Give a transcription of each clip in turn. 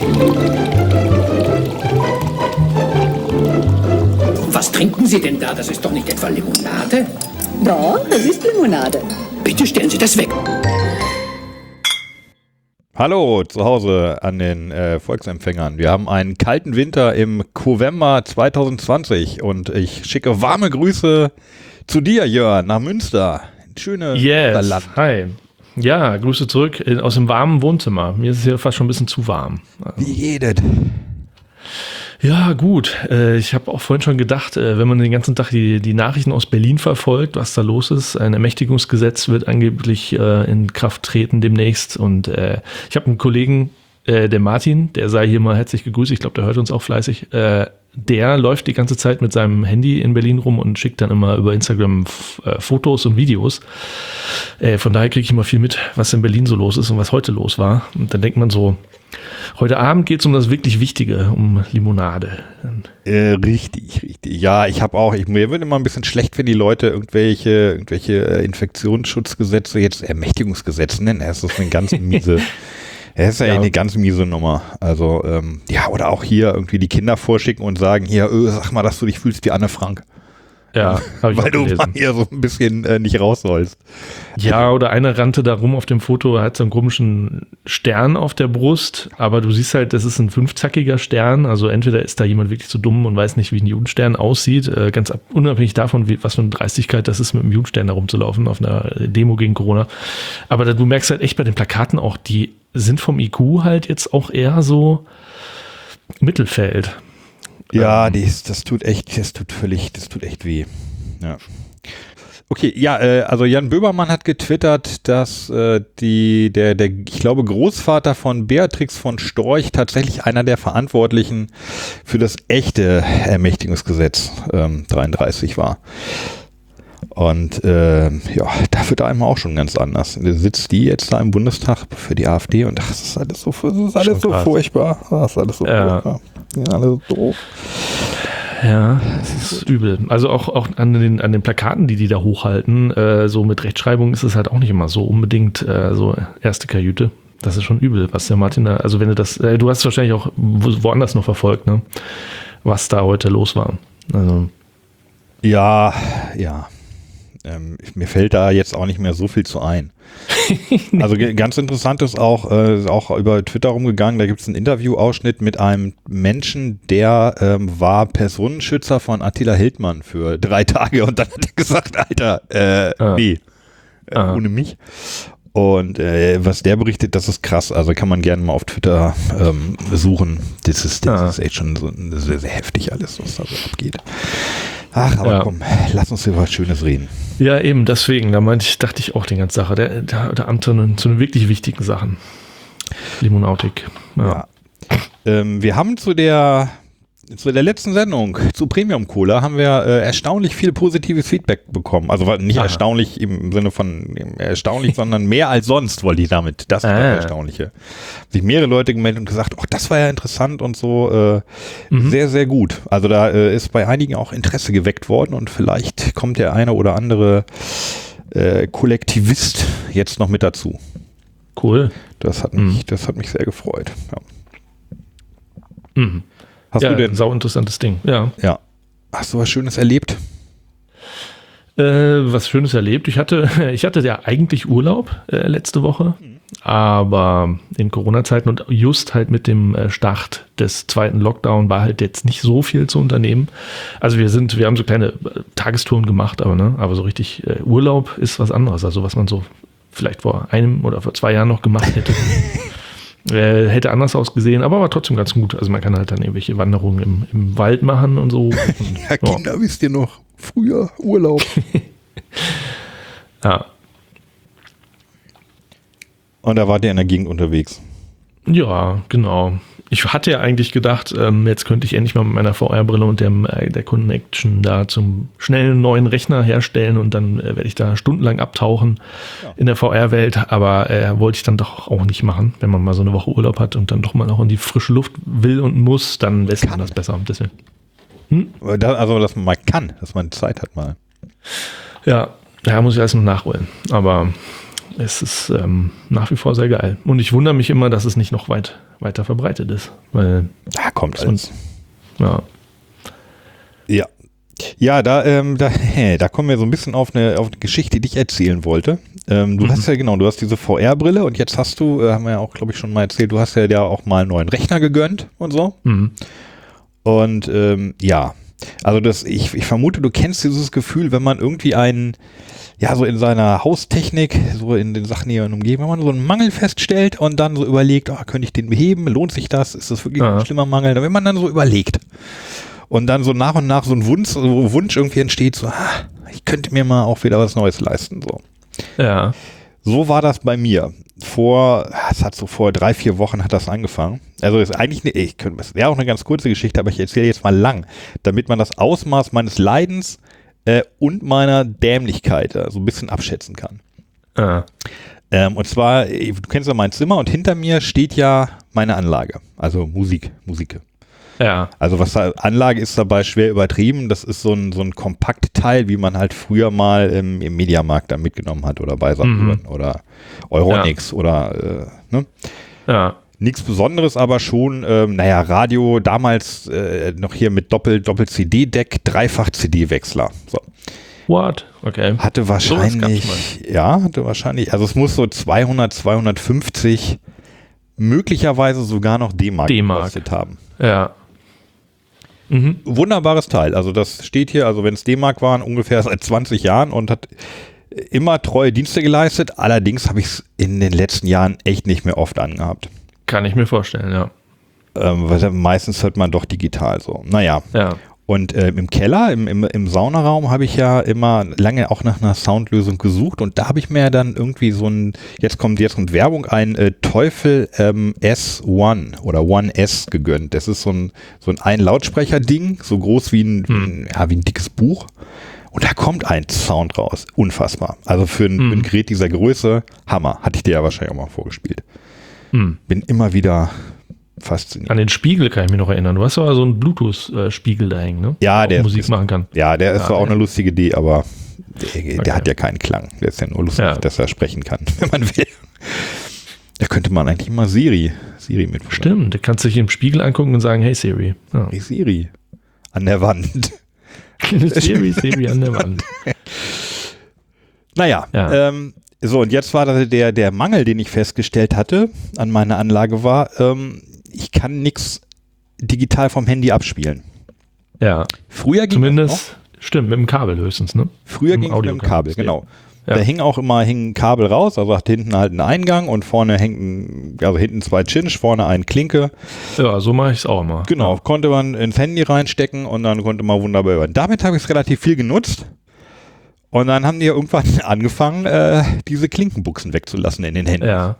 Was trinken Sie denn da? Das ist doch nicht etwa Limonade? Doch, das ist Limonade. Bitte stellen Sie das weg. Hallo zu Hause an den Volksempfängern. Wir haben einen kalten Winter im November 2020 und ich schicke warme Grüße zu dir, Jörn, nach Münster. Schöne Land. Hi. Ja, Grüße zurück aus dem warmen Wohnzimmer. Mir ist es hier fast schon ein bisschen zu warm. Wie geht es? Ja, gut. Ich habe auch vorhin schon gedacht, wenn man den ganzen Tag die Nachrichten aus Berlin verfolgt, was da los ist. Ein Ermächtigungsgesetz wird angeblich in Kraft treten demnächst. Und ich habe einen Kollegen, der Martin, der sei hier mal herzlich gegrüßt. Ich glaube, der hört uns auch fleißig. Der läuft die ganze Zeit mit seinem Handy in Berlin rum und schickt dann immer über Instagram Fotos und Videos. Von daher kriege ich immer viel mit, was in Berlin so los ist und was heute los war. Und dann denkt man so, heute Abend geht es um das wirklich Wichtige, um Limonade. Richtig. Ja, mir wird immer ein bisschen schlecht, wenn die Leute irgendwelche Infektionsschutzgesetze jetzt Ermächtigungsgesetze nennen. Das ist eine ganz miese... Das ist ja eine ganz miese Nummer. Also, oder auch hier irgendwie die Kinder vorschicken und sagen, hier, sag mal, dass du dich fühlst wie Anne Frank. Ja, habe ich weil du mal hier so ein bisschen nicht raus sollst. Ja, oder einer rannte da rum auf dem Foto, hat so einen komischen Stern auf der Brust, aber du siehst halt, das ist ein 5-zackiger Stern, also entweder ist da jemand wirklich zu dumm und weiß nicht, wie ein Judenstern aussieht, ganz unabhängig davon, was für eine Dreistigkeit das ist, mit einem Judenstern da rumzulaufen auf einer Demo gegen Corona. Aber du merkst halt echt bei den Plakaten auch, die sind vom IQ halt jetzt auch eher so Mittelfeld. Ja, das tut echt weh. Ja. Okay, ja, also Jan Böhmermann hat getwittert, dass ich glaube, Großvater von Beatrix von Storch tatsächlich einer der Verantwortlichen für das echte Ermächtigungsgesetz 33 war. Und da wird einem auch schon ganz anders. Sitzt die jetzt da im Bundestag für die AfD und das ist alles so furchtbar. Das ist alles so furchtbar. Ja, alles so doof. Ja, das ist übel. Also auch an den Plakaten, die da hochhalten, so mit Rechtschreibung ist es halt auch nicht immer so unbedingt so erste Kajüte. Das ist schon übel, was der Martin da, also wenn du das, du hast es wahrscheinlich auch woanders noch verfolgt, ne? Was da heute los war. Also. Ja. Mir fällt da jetzt auch nicht mehr so viel zu ein. Also ganz interessant ist auch über Twitter rumgegangen, da gibt es einen Interviewausschnitt mit einem Menschen, der war Personenschützer von Attila Hildmann für 3 Tage und dann hat er gesagt, Alter, ohne mich. Und was der berichtet, das ist krass, also kann man gerne mal auf Twitter suchen. Das ist echt schon so sehr, sehr heftig alles, was da so abgeht. Ach, aber komm, lass uns über was Schönes reden. Ja, eben, deswegen, dachte ich auch die ganze Sache, der Amt zu den wirklich wichtigen Sachen. Limonautik. Ja. Wir haben zu der letzten Sendung, zu Premium Cola, haben wir erstaunlich viel positives Feedback bekommen. Also nicht erstaunlich im Sinne von erstaunlich, sondern mehr als sonst wollte ich damit. Das ist das Erstaunliche. Sich mehrere Leute gemeldet und gesagt, das war ja interessant und so. Sehr, sehr gut. Also da ist bei einigen auch Interesse geweckt worden und vielleicht kommt der eine oder andere Kollektivist jetzt noch mit dazu. Cool. Das hat mich sehr gefreut. Ja. Hast du denn? Ein sau interessantes Ding, ja. Ja. Hast du was Schönes erlebt? Was Schönes erlebt? Ich hatte ja eigentlich Urlaub letzte Woche, aber in Corona-Zeiten und just halt mit dem Start des zweiten Lockdown war halt jetzt nicht so viel zu unternehmen. Also wir haben so kleine Tagestouren gemacht, aber so richtig Urlaub ist was anderes. Also was man so vielleicht vor 1 oder vor 2 Jahren noch gemacht hätte. Hätte anders ausgesehen, aber war trotzdem ganz gut. Also man kann halt dann irgendwelche Wanderungen im Wald machen und so. Ja, Kinder, wisst ihr noch, früher Urlaub. Ja. Und da wart ihr in der Gegend unterwegs. Ja, genau. Ich hatte ja eigentlich gedacht, jetzt könnte ich endlich mal mit meiner VR-Brille und der Connection da zum schnellen neuen Rechner herstellen und dann werde ich da stundenlang abtauchen in der VR-Welt, aber wollte ich dann doch auch nicht machen. Wenn man mal so eine Woche Urlaub hat und dann doch mal auch in die frische Luft will und muss, dann lässt man das besser. Deswegen. Also, dass man mal kann, dass man Zeit hat mal. Ja, muss ich alles noch nachholen, aber es ist nach wie vor sehr geil. Und ich wundere mich immer, dass es nicht noch weiter verbreitet ist. Weil Da kommt alles. Ja. Ja. Ja, da kommen wir so ein bisschen auf eine Geschichte, die ich erzählen wollte. Du hast ja, genau, du hast diese VR-Brille und jetzt hast du, haben wir ja auch, glaube ich, schon mal erzählt, du hast ja auch mal einen neuen Rechner gegönnt und so. Mhm. Und ja, also ich vermute, du kennst dieses Gefühl, wenn man irgendwie so in seiner Haustechnik, so in den Sachen, die man umgeben, wenn man so einen Mangel feststellt und dann so überlegt, könnte ich den beheben, lohnt sich das, ist das wirklich ein schlimmer Mangel, wenn man dann so überlegt und dann so nach und nach so ein Wunsch irgendwie entsteht, so, ich könnte mir mal auch wieder was Neues leisten, so. Ja. So war das bei mir. Vor 3-4 Wochen hat das angefangen. Also ist eigentlich das wäre auch eine ganz kurze Geschichte, aber ich erzähle jetzt mal lang, damit man das Ausmaß meines Leidens und meiner Dämlichkeit so ein bisschen abschätzen kann. Und zwar, du kennst ja mein Zimmer und hinter mir steht ja meine Anlage, also Musik. Ja. Also Anlage ist dabei schwer übertrieben, das ist so ein Kompaktteil, wie man halt früher mal im Mediamarkt da mitgenommen hat oder bei Saturn oder Euronics oder ne? Ja. Nichts Besonderes, aber schon, Radio, damals noch hier mit Doppel-CD-Deck, Dreifach-CD-Wechsler. So. What? Okay. Hatte wahrscheinlich, also es muss so 200, 250, möglicherweise sogar noch D-Mark gekostet haben. Ja. Mhm. Wunderbares Teil, also das steht hier, also wenn es D-Mark waren, ungefähr seit 20 Jahren und hat immer treue Dienste geleistet, allerdings habe ich es in den letzten Jahren echt nicht mehr oft angehabt. Kann ich mir vorstellen, ja. Weil meistens hört man doch digital so. Naja. Ja. Und im Keller, im Saunaraum habe ich ja immer lange auch nach einer Soundlösung gesucht und da habe ich mir dann irgendwie jetzt kommt Werbung, ein Teufel S1 oder One S gegönnt. Das ist so ein Lautsprecher-Ding, so groß wie ein dickes Buch. Und da kommt ein Sound raus. Unfassbar. Also für ein Gerät dieser Größe, Hammer. Hatte ich dir ja wahrscheinlich auch mal vorgespielt. Bin immer wieder fasziniert. An den Spiegel kann ich mich noch erinnern. Du hast aber so einen Bluetooth-Spiegel da hängen, ne? Ja, der Musik machen kann. Ja, der ist auch eine lustige Idee, aber der hat ja keinen Klang. Der ist ja nur lustig, dass er sprechen kann, wenn man will. Da könnte man eigentlich mal Siri mit. Stimmt, da kannst du dich im Spiegel angucken und sagen, hey Siri. Ja. Hey Siri. An der Wand. Siri an der Wand. Naja, so, und jetzt war der Mangel, den ich festgestellt hatte an meiner Anlage war, ich kann nichts digital vom Handy abspielen. Ja. Früher ging zumindest, das noch. Stimmt, mit dem Kabel höchstens, ne? Früher ging es mit dem Kabel, genau. Ja. Da hing ein Kabel raus, also hat hinten halt einen Eingang und vorne hinten 2 Chinch, vorne eine Klinke. Ja, so mache ich es auch immer. Genau, konnte man ins Handy reinstecken und dann konnte man wunderbar hören. Damit habe ich es relativ viel genutzt. Und dann haben die ja irgendwann angefangen, diese Klinkenbuchsen wegzulassen in den Händen. Ja.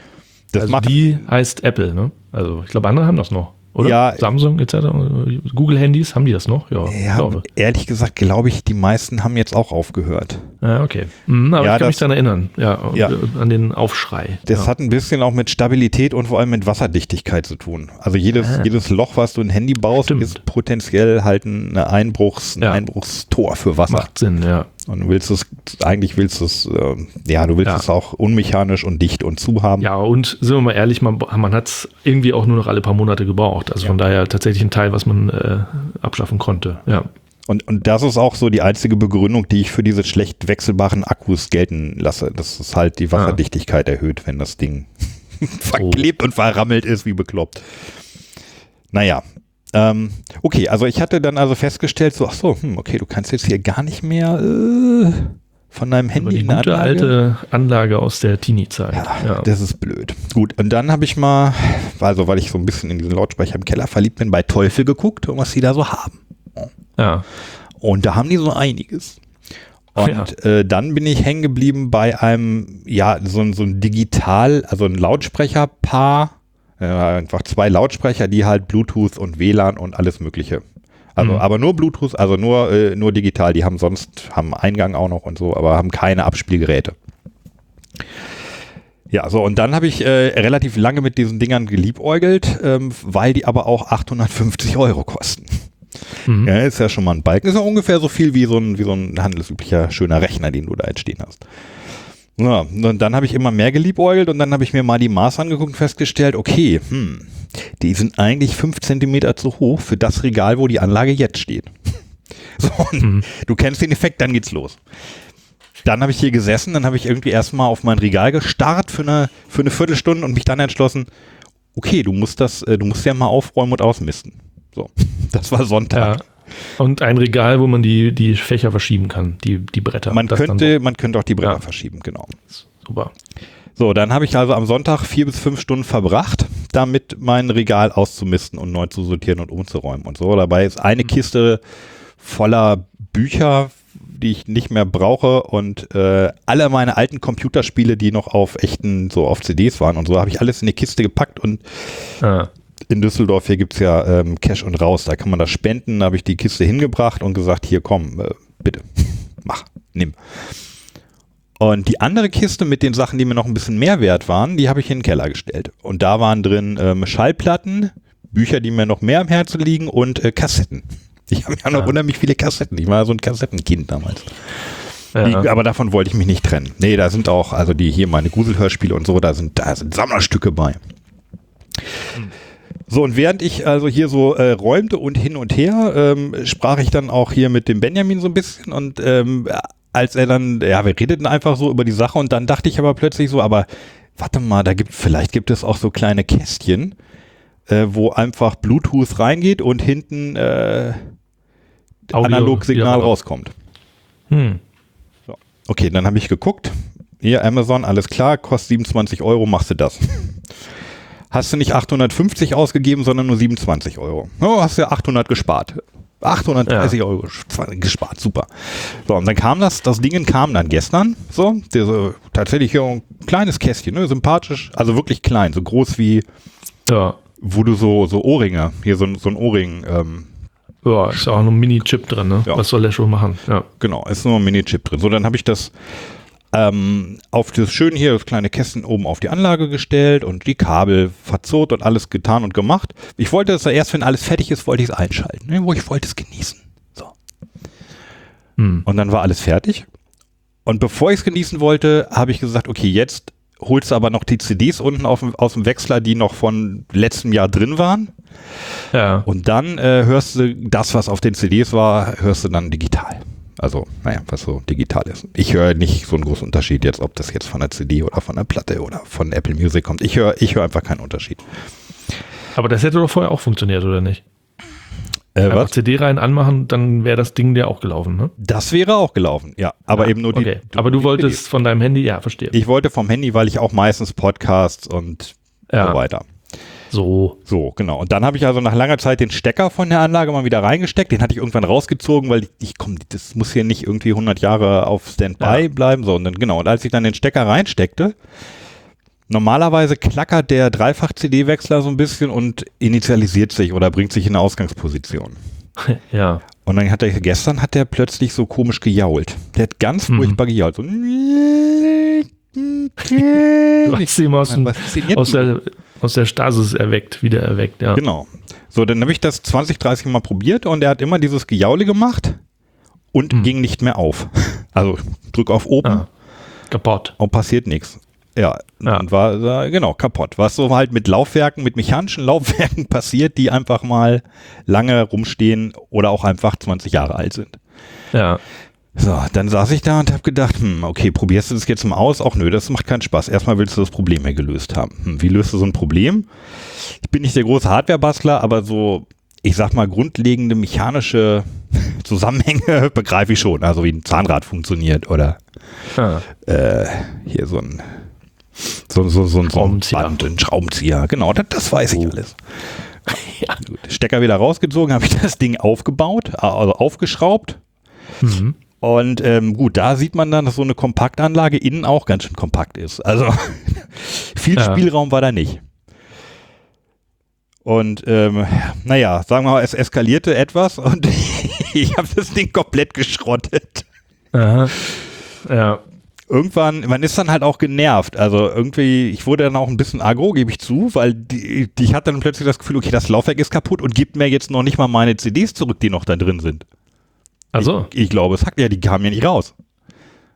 Die heißt Apple, ne? Also ich glaube, andere haben das noch, oder? Ja. Samsung etc. Google-Handys, haben die das noch? Ja, glaube. Ehrlich gesagt, glaube ich, die meisten haben jetzt auch aufgehört. Ja, okay. Aber ich kann mich daran erinnern, an den Aufschrei. Das hat ein bisschen auch mit Stabilität und vor allem mit Wasserdichtigkeit zu tun. Also jedes Loch, was du in ein Handy baust, ist potenziell halt ein Einbruchstor für Wasser. Macht Sinn, ja. Und du willst es auch unmechanisch und dicht und zu haben. Ja, und sind wir mal ehrlich, man hat es irgendwie auch nur noch alle paar Monate gebraucht. Also von daher tatsächlich ein Teil, was man abschaffen konnte. Ja. Und das ist auch so die einzige Begründung, die ich für diese schlecht wechselbaren Akkus gelten lasse. Das ist halt die Wasserdichtigkeit erhöht, wenn das Ding verklebt und verrammelt ist, wie bekloppt. Naja. Okay, also ich hatte dann festgestellt, okay, du kannst jetzt hier gar nicht mehr von deinem Handy in eine gute alte Anlage aus der Teenie-Zeit. Ja, das ist blöd. Gut, und dann habe ich mal, weil ich so ein bisschen in diesen Lautsprecher im Keller verliebt bin, bei Teufel geguckt und was die da so haben. Ja. Und da haben die so einiges. Und dann bin ich hängen geblieben bei einem, so ein Digital, also ein Lautsprecherpaar, einfach 2 Lautsprecher, die halt Bluetooth und WLAN und alles Mögliche. Also, aber nur Bluetooth, also nur digital. Die haben Eingang auch noch und so, aber haben keine Abspielgeräte. Ja, so, und dann habe ich relativ lange mit diesen Dingern geliebäugelt, weil die aber auch 850 € kosten. Ja, ist ja schon mal ein Balken. Ist auch ungefähr so viel wie so ein handelsüblicher schöner Rechner, den du da jetzt stehen hast. Ja, und dann habe ich immer mehr geliebäugelt und dann habe ich mir mal die Maße angeguckt und festgestellt, okay, die sind eigentlich 5 Zentimeter zu hoch für das Regal, wo die Anlage jetzt steht. So, und du kennst den Effekt, dann geht's los. Dann habe ich hier gesessen, dann habe ich irgendwie erstmal auf mein Regal gestarrt für eine Viertelstunde und mich dann entschlossen, okay, du musst ja mal aufräumen und ausmisten. So, das war Sonntag. Ja. Und ein Regal, wo man die Fächer verschieben kann, die Bretter. Man könnte auch die Bretter verschieben, genau. Super. So, dann habe ich also am Sonntag 4 bis 5 Stunden verbracht, damit mein Regal auszumisten und neu zu sortieren und umzuräumen und so. Dabei ist eine Kiste voller Bücher, die ich nicht mehr brauche und alle meine alten Computerspiele, die noch auf CDs waren und so, habe ich alles in die Kiste gepackt und in Düsseldorf, hier gibt es ja Cash und Raus, da kann man das spenden, da habe ich die Kiste hingebracht und gesagt, hier komm, bitte, nimm. Und die andere Kiste mit den Sachen, die mir noch ein bisschen mehr wert waren, die habe ich in den Keller gestellt. Und da waren drin Schallplatten, Bücher, die mir noch mehr am Herzen liegen und Kassetten. Ich habe ja noch unheimlich viele Kassetten. Ich war so ein Kassettenkind damals. Ja. Aber davon wollte ich mich nicht trennen. Nee, da sind auch, also meine Gruselhörspiele und so, da sind Sammlerstücke bei. So, und während ich also hier so räumte und hin und her, sprach ich dann auch hier mit dem Benjamin so ein bisschen und als er dann, wir redeten einfach so über die Sache und dann dachte ich aber plötzlich so, aber warte mal, vielleicht gibt es auch so kleine Kästchen, wo einfach Bluetooth reingeht und hinten Analogsignal rauskommt. So. Okay, dann habe ich geguckt, hier Amazon, alles klar, kostet 27 €, machst du das. Hast du nicht 850 ausgegeben, sondern nur 27 €. Oh, hast du 800 gespart. 830 € gespart, super. So, und dann kam das Ding kam dann gestern, so, tatsächlich hier ein kleines Kästchen, ne, sympathisch, also wirklich klein, so groß wie, wo du so Ohrringe, hier so ein Ohrring, ist auch noch ein Mini-Chip drin, ne? Ja. Was soll der schon machen? Ja. Genau, ist nur ein Mini-Chip drin. So, dann habe ich das auf das schön hier, das kleine Kästchen oben auf die Anlage gestellt und die Kabel verzurrt und alles getan und gemacht. Ich wollte das erst, wenn alles fertig ist, wollte ich es einschalten. Ne? Ich wollte es genießen. So. Und dann war alles fertig. Und bevor ich es genießen wollte, habe ich gesagt, okay, jetzt holst du aber noch die CDs unten aus dem Wechsler, die noch von letztem Jahr drin waren. Ja. Und dann hörst du das, was auf den CDs war, hörst du dann digital. Also, was so digital ist. Ich höre nicht so einen großen Unterschied jetzt, ob das jetzt von der CD oder von der Platte oder von Apple Music kommt. Ich höre einfach keinen Unterschied. Aber das hätte doch vorher auch funktioniert, oder nicht? Was? CD rein anmachen, dann wäre das Ding ja auch gelaufen, ne? Das wäre auch gelaufen, ja. Aber eben nur okay. Aber du wolltest von deinem Handy, verstehe. Ich wollte vom Handy, weil ich auch meistens Podcasts und so weiter. So, genau. Und dann habe ich also nach langer Zeit den Stecker von der Anlage mal wieder reingesteckt. Den hatte ich irgendwann rausgezogen, weil das muss hier nicht irgendwie 100 Jahre auf Standby bleiben. So, und dann, genau. Und als ich dann den Stecker reinsteckte, normalerweise klackert der Dreifach-CD-Wechsler so ein bisschen und initialisiert sich oder bringt sich in eine Ausgangsposition. Ja. Und dann gestern hat der plötzlich so komisch gejault. Der hat ganz furchtbar gejault. So. Du hast ihn aus der Stasis wieder erweckt, ja. Genau. So, dann habe ich das 20, 30 Mal probiert und er hat immer dieses Gejaule gemacht und ging nicht mehr auf. Also drück auf oben. Kaputt. Und passiert nichts. Ja. Und war kaputt. Was so halt mit mechanischen Laufwerken passiert, die einfach mal lange rumstehen oder auch einfach 20 Jahre alt sind. Ja. So, dann saß ich da und habe gedacht, okay, probierst du das jetzt mal aus? Auch nö, das macht keinen Spaß. Erstmal willst du das Problem ja gelöst haben. Wie löst du so ein Problem? Ich bin nicht der große Hardware-Bastler, aber so, ich sag mal, grundlegende mechanische Zusammenhänge begreife ich schon. Also wie ein Zahnrad funktioniert oder hier so ein Band, ein Schraubenzieher. Genau, das weiß ich alles. Ja. Gut, Stecker wieder rausgezogen, habe ich das Ding aufgebaut, also aufgeschraubt. Und gut, da sieht man dann, dass so eine Kompaktanlage innen auch ganz schön kompakt ist. Also viel Spielraum war da nicht. Und sagen wir mal, es eskalierte etwas und ich habe das Ding komplett geschrottet. Aha. Ja. Irgendwann, man ist dann halt auch genervt. Also irgendwie, ich wurde dann auch ein bisschen aggro, gebe ich zu, weil ich hatte dann plötzlich das Gefühl, okay, das Laufwerk ist kaputt und gibt mir jetzt noch nicht mal meine CDs zurück, die noch da drin sind. Also. Ich glaube, es hackt ja, die kamen ja nicht raus.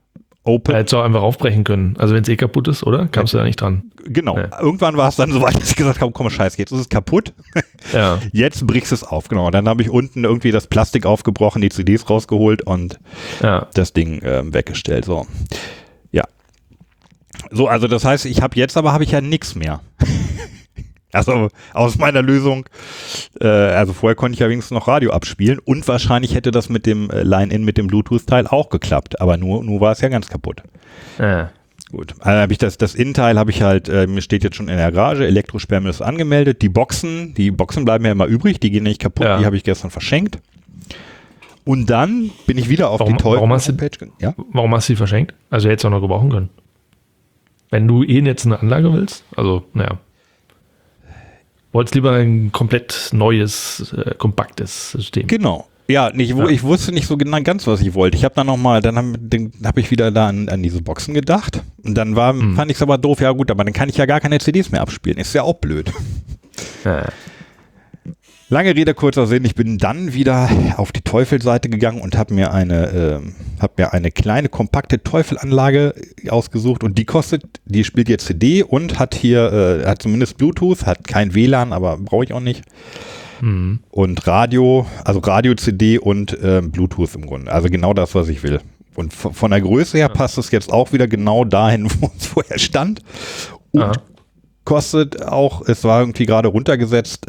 Open. Hättest du auch einfach aufbrechen können. Also wenn es kaputt ist, oder? Kamst du da nicht dran? Genau. Ja. Irgendwann war es dann so weit, dass ich gesagt habe, komm, scheiße, jetzt ist es kaputt. Ja. Jetzt brichst du es auf. Genau. Und dann habe ich unten irgendwie das Plastik aufgebrochen, die CDs rausgeholt und das Ding weggestellt. So. Ja. So, also das heißt, habe ich ja nichts mehr. Also aus meiner Lösung, also vorher konnte ich ja wenigstens noch Radio abspielen und wahrscheinlich hätte das mit dem Line-In, mit dem Bluetooth-Teil auch geklappt, aber nur war es ja ganz kaputt. Ja. Gut, also habe ich das Innenteil habe ich halt, mir steht jetzt schon in der Garage, Elektrosperrmüll ist angemeldet, die Boxen bleiben ja immer übrig, die gehen nicht kaputt, die habe ich gestern verschenkt. Und dann bin ich wieder auf die Teufel-Homepage. Warum hast du die verschenkt? Also hättest du auch noch gebrauchen können. Wenn du jetzt eine Anlage willst, also naja. Wolltest lieber ein komplett neues, kompaktes System. Genau. Ja, ich wusste nicht so genau ganz, was ich wollte. Ich habe dann habe ich wieder da an diese Boxen gedacht. Und dann fand ich es aber doof. Ja gut, aber dann kann ich ja gar keine CDs mehr abspielen. Ist ja auch blöd. Ja. Lange Rede, kurzer Sinn. Ich bin dann wieder auf die Teufel-Seite gegangen und habe mir eine kleine, kompakte Teufel-Anlage ausgesucht. Und die spielt jetzt CD und hat zumindest Bluetooth, hat kein WLAN, aber brauche ich auch nicht. Mhm. Und Radio, also Radio-CD und Bluetooth im Grunde. Also genau das, was ich will. Und von der Größe her passt es jetzt auch wieder genau dahin, wo es vorher stand. Und kostet auch, es war irgendwie gerade runtergesetzt,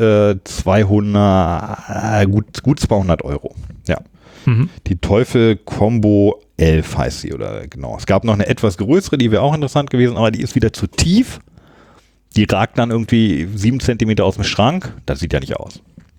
200, gut 200 Euro. Ja. Mhm. Die Teufel Combo 11 heißt sie, oder genau. Es gab noch eine etwas größere, die wäre auch interessant gewesen, aber die ist wieder zu tief. Die ragt dann irgendwie 7 Zentimeter aus dem Schrank. Das sieht ja nicht aus.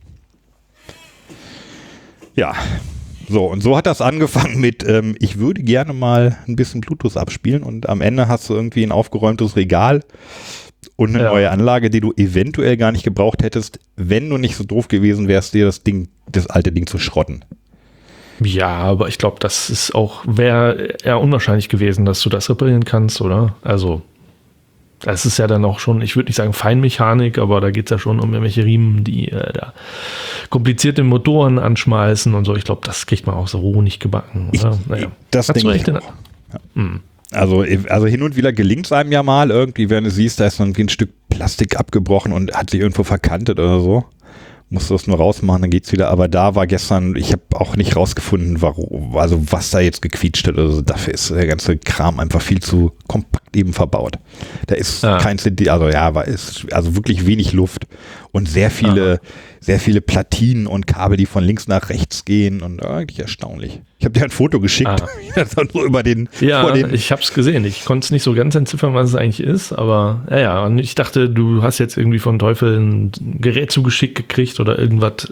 Ja. So, und so hat das angefangen mit, ich würde gerne mal ein bisschen Bluetooth abspielen und am Ende hast du irgendwie ein aufgeräumtes Regal und eine neue Anlage, die du eventuell gar nicht gebraucht hättest, wenn du nicht so doof gewesen wärst, dir das alte Ding zu schrotten. Ja, aber ich glaube, wäre eher unwahrscheinlich gewesen, dass du das reparieren kannst, oder? Also, das ist ja dann auch schon, ich würde nicht sagen Feinmechanik, aber da geht es ja schon um irgendwelche Riemen, die da komplizierte Motoren anschmeißen und so. Ich glaube, das kriegt man auch so roh nicht gebacken, oder? Das denke ich auch. Ja. Also hin und wieder gelingt es einem ja mal irgendwie, wenn du siehst, da ist dann ein Stück Plastik abgebrochen und hat sich irgendwo verkantet oder so. Musst du das nur rausmachen, dann geht's wieder. Aber da war gestern, ich habe auch nicht rausgefunden, warum, also was da jetzt gequietscht hat. Also dafür ist der ganze Kram einfach viel zu kompakt eben verbaut. Da ist kein CD, also wirklich wenig Luft und sehr viele Platinen und Kabel, die von links nach rechts gehen und eigentlich erstaunlich. Ich habe dir ein Foto geschickt. Nur über ich habe es gesehen. Ich konnte es nicht so ganz entziffern, was es eigentlich ist, aber und ich dachte, du hast jetzt irgendwie von Teufel ein Gerät zugeschickt gekriegt oder irgendwas.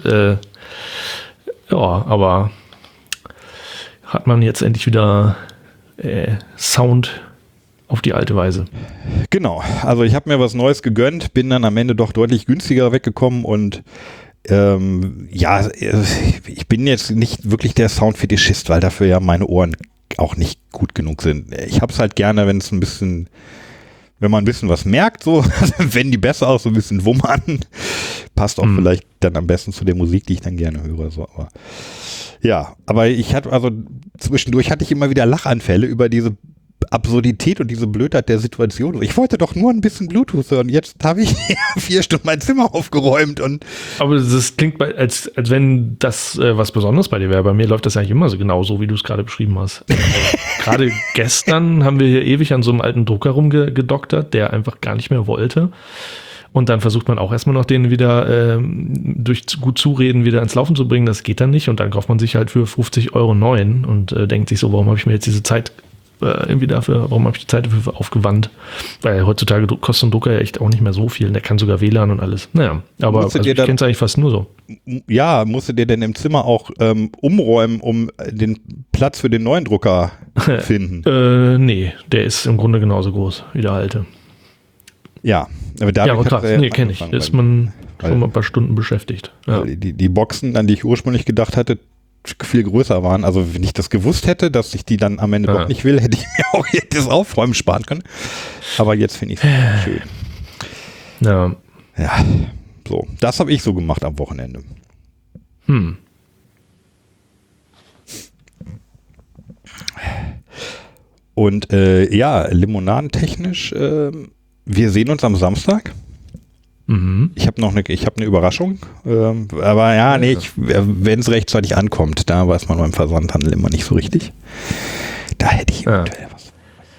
Aber hat man jetzt endlich wieder Sound auf die alte Weise. Genau, also ich habe mir was Neues gegönnt, bin dann am Ende doch deutlich günstiger weggekommen und ich bin jetzt nicht wirklich der Soundfetischist, weil dafür ja meine Ohren auch nicht gut genug sind. Ich habe es halt gerne, wenn man ein bisschen was merkt, so, wenn die besser aus, so ein bisschen wummern, passt auch vielleicht dann am besten zu der Musik, die ich dann gerne höre. So. Aber zwischendurch hatte ich immer wieder Lachanfälle über diese Absurdität und diese Blödheit der Situation. Ich wollte doch nur ein bisschen Bluetooth hören. Jetzt habe ich 4 Stunden mein Zimmer aufgeräumt. Aber das klingt, als wenn das was Besonderes bei dir wäre. Bei mir läuft das eigentlich immer so genau so, wie du es gerade beschrieben hast. Gerade gestern haben wir hier ewig an so einem alten Drucker rumgedoktert, der einfach gar nicht mehr wollte. Und dann versucht man auch erstmal noch den wieder durch gut Zureden wieder ins Laufen zu bringen. Das geht dann nicht. Und dann kauft man sich halt für 50 Euro neuen und denkt sich so, warum habe ich mir jetzt diese Zeit warum habe ich die Zeit dafür aufgewandt? Weil heutzutage kostet so ein Drucker ja echt auch nicht mehr so viel. Der kann sogar WLAN und alles. Naja, aber ich kenne es eigentlich fast nur so. Ja, musst du dir denn im Zimmer auch umräumen, um den Platz für den neuen Drucker finden? Nee, der ist im Grunde genauso groß wie der alte. Ja, aber aber krass, kenne ich. Da ist man schon mal ein paar Stunden beschäftigt. Ja. Die Boxen, an die ich ursprünglich gedacht hatte, viel größer waren. Also wenn ich das gewusst hätte, dass ich die dann am Ende doch nicht will, hätte ich mir auch das Aufräumen sparen können. Aber jetzt finde ich es schön. Ja. Ja, so. Das habe ich so gemacht am Wochenende. Und ja, limonadentechnisch, wir sehen uns am Samstag. Ich habe eine Überraschung. Aber ja, nee, wenn es rechtzeitig ankommt, da weiß man beim Versandhandel immer nicht so richtig. Da hätte ich eventuell was.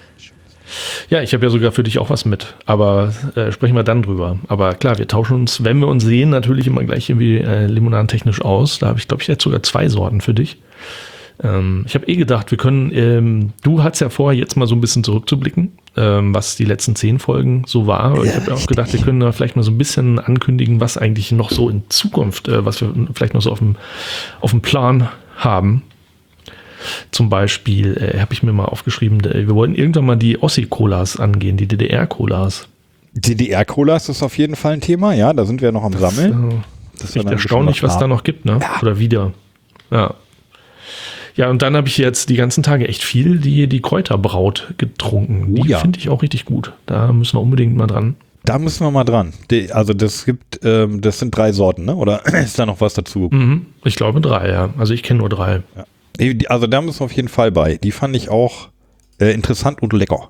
Ja, ich habe ja sogar für dich auch was mit, aber sprechen wir dann drüber. Aber klar, wir tauschen uns, wenn wir uns sehen, natürlich immer gleich irgendwie limonadentechnisch aus. Da habe ich, glaube ich, jetzt sogar 2 Sorten für dich. Ich habe gedacht, wir können, du hattest ja vor, jetzt mal so ein bisschen zurückzublicken, was die letzten 10 Folgen so war. Und ich habe auch gedacht, wir können da vielleicht mal so ein bisschen ankündigen, was eigentlich noch so in Zukunft, was wir vielleicht noch so auf dem Plan haben. Zum Beispiel habe ich mir mal aufgeschrieben, wir wollten irgendwann mal die Ossi-Colas angehen, die DDR-Colas. DDR-Colas ist auf jeden Fall ein Thema, ja, da sind wir noch am Sammeln. Das ist echt erstaunlich, was da noch gibt, ne? Ja. Oder wieder. Ja. Ja, und dann habe ich jetzt die ganzen Tage echt viel die Kräuterbraut getrunken. Die finde ich auch richtig gut. Da müssen wir unbedingt mal dran. Da müssen wir mal dran. Also das sind 3 Sorten, ne? Oder ist da noch was dazu? Ich glaube 3, ja. Also ich kenne nur 3. Ja. Also da müssen wir auf jeden Fall bei. Die fand ich auch interessant und lecker.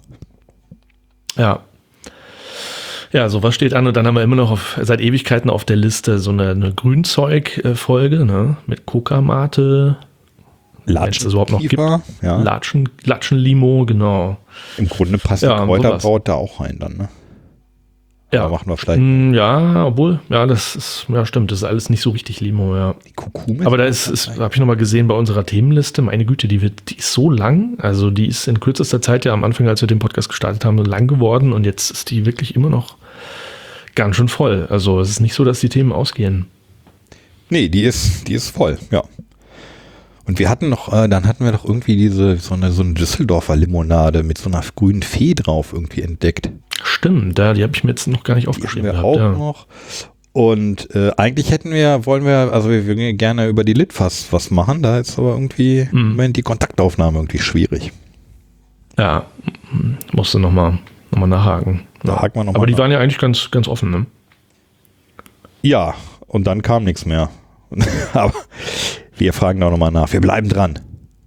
Ja. Ja, sowas steht an und dann haben wir immer noch seit Ewigkeiten auf der Liste so eine Grünzeug-Folge, ne? Mit Kokamate. Latschen, es überhaupt noch gibt. Ja. Latschen-Limo, genau. Im Grunde passt die Kräuterbraut da auch rein dann, ne? Ja. Machen wir vielleicht. Ja, obwohl, das ist, stimmt, das ist alles nicht so richtig Limo, ja. Die Kurkume. Aber da habe ich nochmal gesehen bei unserer Themenliste, meine Güte, die ist so lang, also die ist in kürzester Zeit ja am Anfang, als wir den Podcast gestartet haben, lang geworden und jetzt ist die wirklich immer noch ganz schön voll. Also es ist nicht so, dass die Themen ausgehen. Nee, die ist voll, ja. Und wir hatten noch, dann hatten wir doch irgendwie so eine Düsseldorfer Limonade mit so einer grünen Fee drauf irgendwie entdeckt. Stimmt, die habe ich mir jetzt noch gar nicht aufgeschrieben. Die haben wir auch noch. Und eigentlich wollen wir gerne über die Litfass was machen, da ist aber irgendwie im Moment die Kontaktaufnahme irgendwie schwierig. Ja, musst du nochmal nachhaken. Da haken wir noch aber mal die nach. waren ja eigentlich ganz, ganz offen, ne? Ja, und dann kam nichts mehr. Aber wir fragen da nochmal nach. Wir bleiben dran.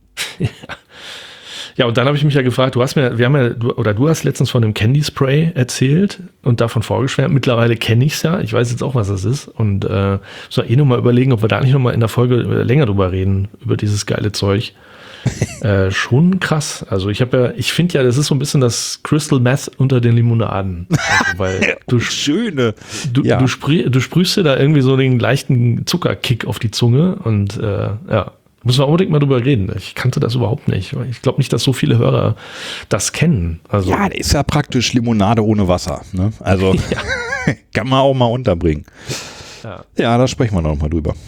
Ja, und dann habe ich mich ja gefragt, du hast letztens von dem Candy Spray erzählt und davon vorgeschwärmt. Mittlerweile kenne ich es ja. Ich weiß jetzt auch, was das ist. Und muss nochmal überlegen, ob wir da nicht nochmal in der Folge länger drüber reden, über dieses geile Zeug. Schon krass. Also ich finde ja, das ist so ein bisschen das Crystal Meth unter den Limonaden. Also, weil du sprühst dir da irgendwie so den leichten Zuckerkick auf die Zunge und müssen wir unbedingt mal drüber reden. Ich kannte das überhaupt nicht. Ich glaube nicht, dass so viele Hörer das kennen. Also, ja, das ist ja praktisch Limonade ohne Wasser. Ne? Also kann man auch mal unterbringen. Ja, da sprechen wir noch mal drüber.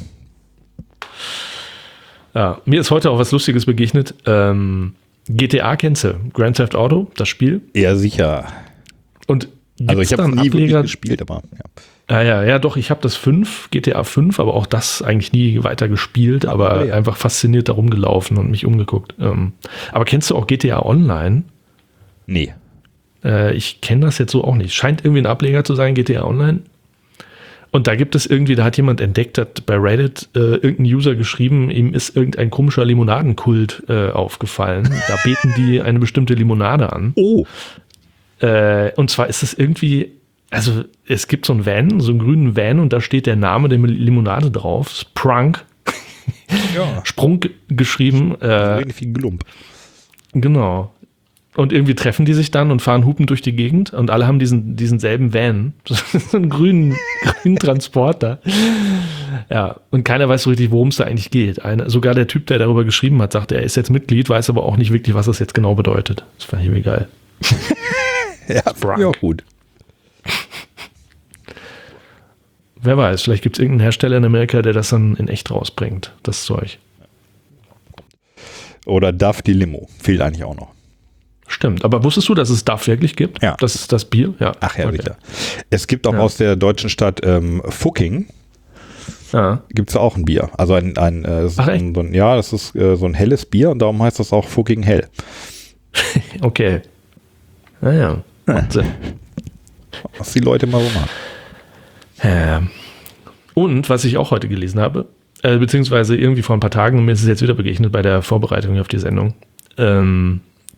Ja, mir ist heute auch was Lustiges begegnet. GTA kennst du? Grand Theft Auto, das Spiel? Ja, sicher. Und also ich habe nie wirklich gespielt, aber ja. Ja, doch, ich habe das GTA 5, aber auch das eigentlich nie weiter gespielt, aber einfach fasziniert da rumgelaufen und mich umgeguckt. Aber kennst du auch GTA Online? Nee. Ich kenne das jetzt so auch nicht. Scheint irgendwie ein Ableger zu sein, GTA Online. Und da gibt es irgendwie, da hat jemand entdeckt, hat bei Reddit irgendein User geschrieben, ihm ist irgendein komischer Limonadenkult aufgefallen. Da beten die eine bestimmte Limonade an. Oh. Und zwar ist es irgendwie, also es gibt so einen Van, so einen grünen Van und da steht der Name der Limonade drauf. Sprunk. Ja. Sprung geschrieben. Irgendwie Glump. Genau. Und irgendwie treffen die sich dann und fahren hupend durch die Gegend und alle haben diesen selben Van. So einen grünen Transporter. Ja, und keiner weiß so richtig, worum es da eigentlich geht. Sogar der Typ, der darüber geschrieben hat, sagt, er ist jetzt Mitglied, weiß aber auch nicht wirklich, was das jetzt genau bedeutet. Das fand ich irgendwie geil. Ja, gut. Wer weiß, vielleicht gibt es irgendeinen Hersteller in Amerika, der das dann in echt rausbringt, das Zeug. Oder Duff die Limo. Fehlt eigentlich auch noch. Stimmt, aber wusstest du, dass es Duff wirklich gibt? Ja. Das ist das Bier? Ja. Ach ja, sicher. Es gibt auch aus der deutschen Stadt Fucking, gibt es auch ein Bier. Also das ist so ein helles Bier und darum heißt das auch Fucking hell. Okay. Naja. Was die Leute mal so machen. Und was ich auch heute gelesen habe, beziehungsweise irgendwie vor ein paar Tagen, und mir ist es jetzt wieder begegnet bei der Vorbereitung auf die Sendung,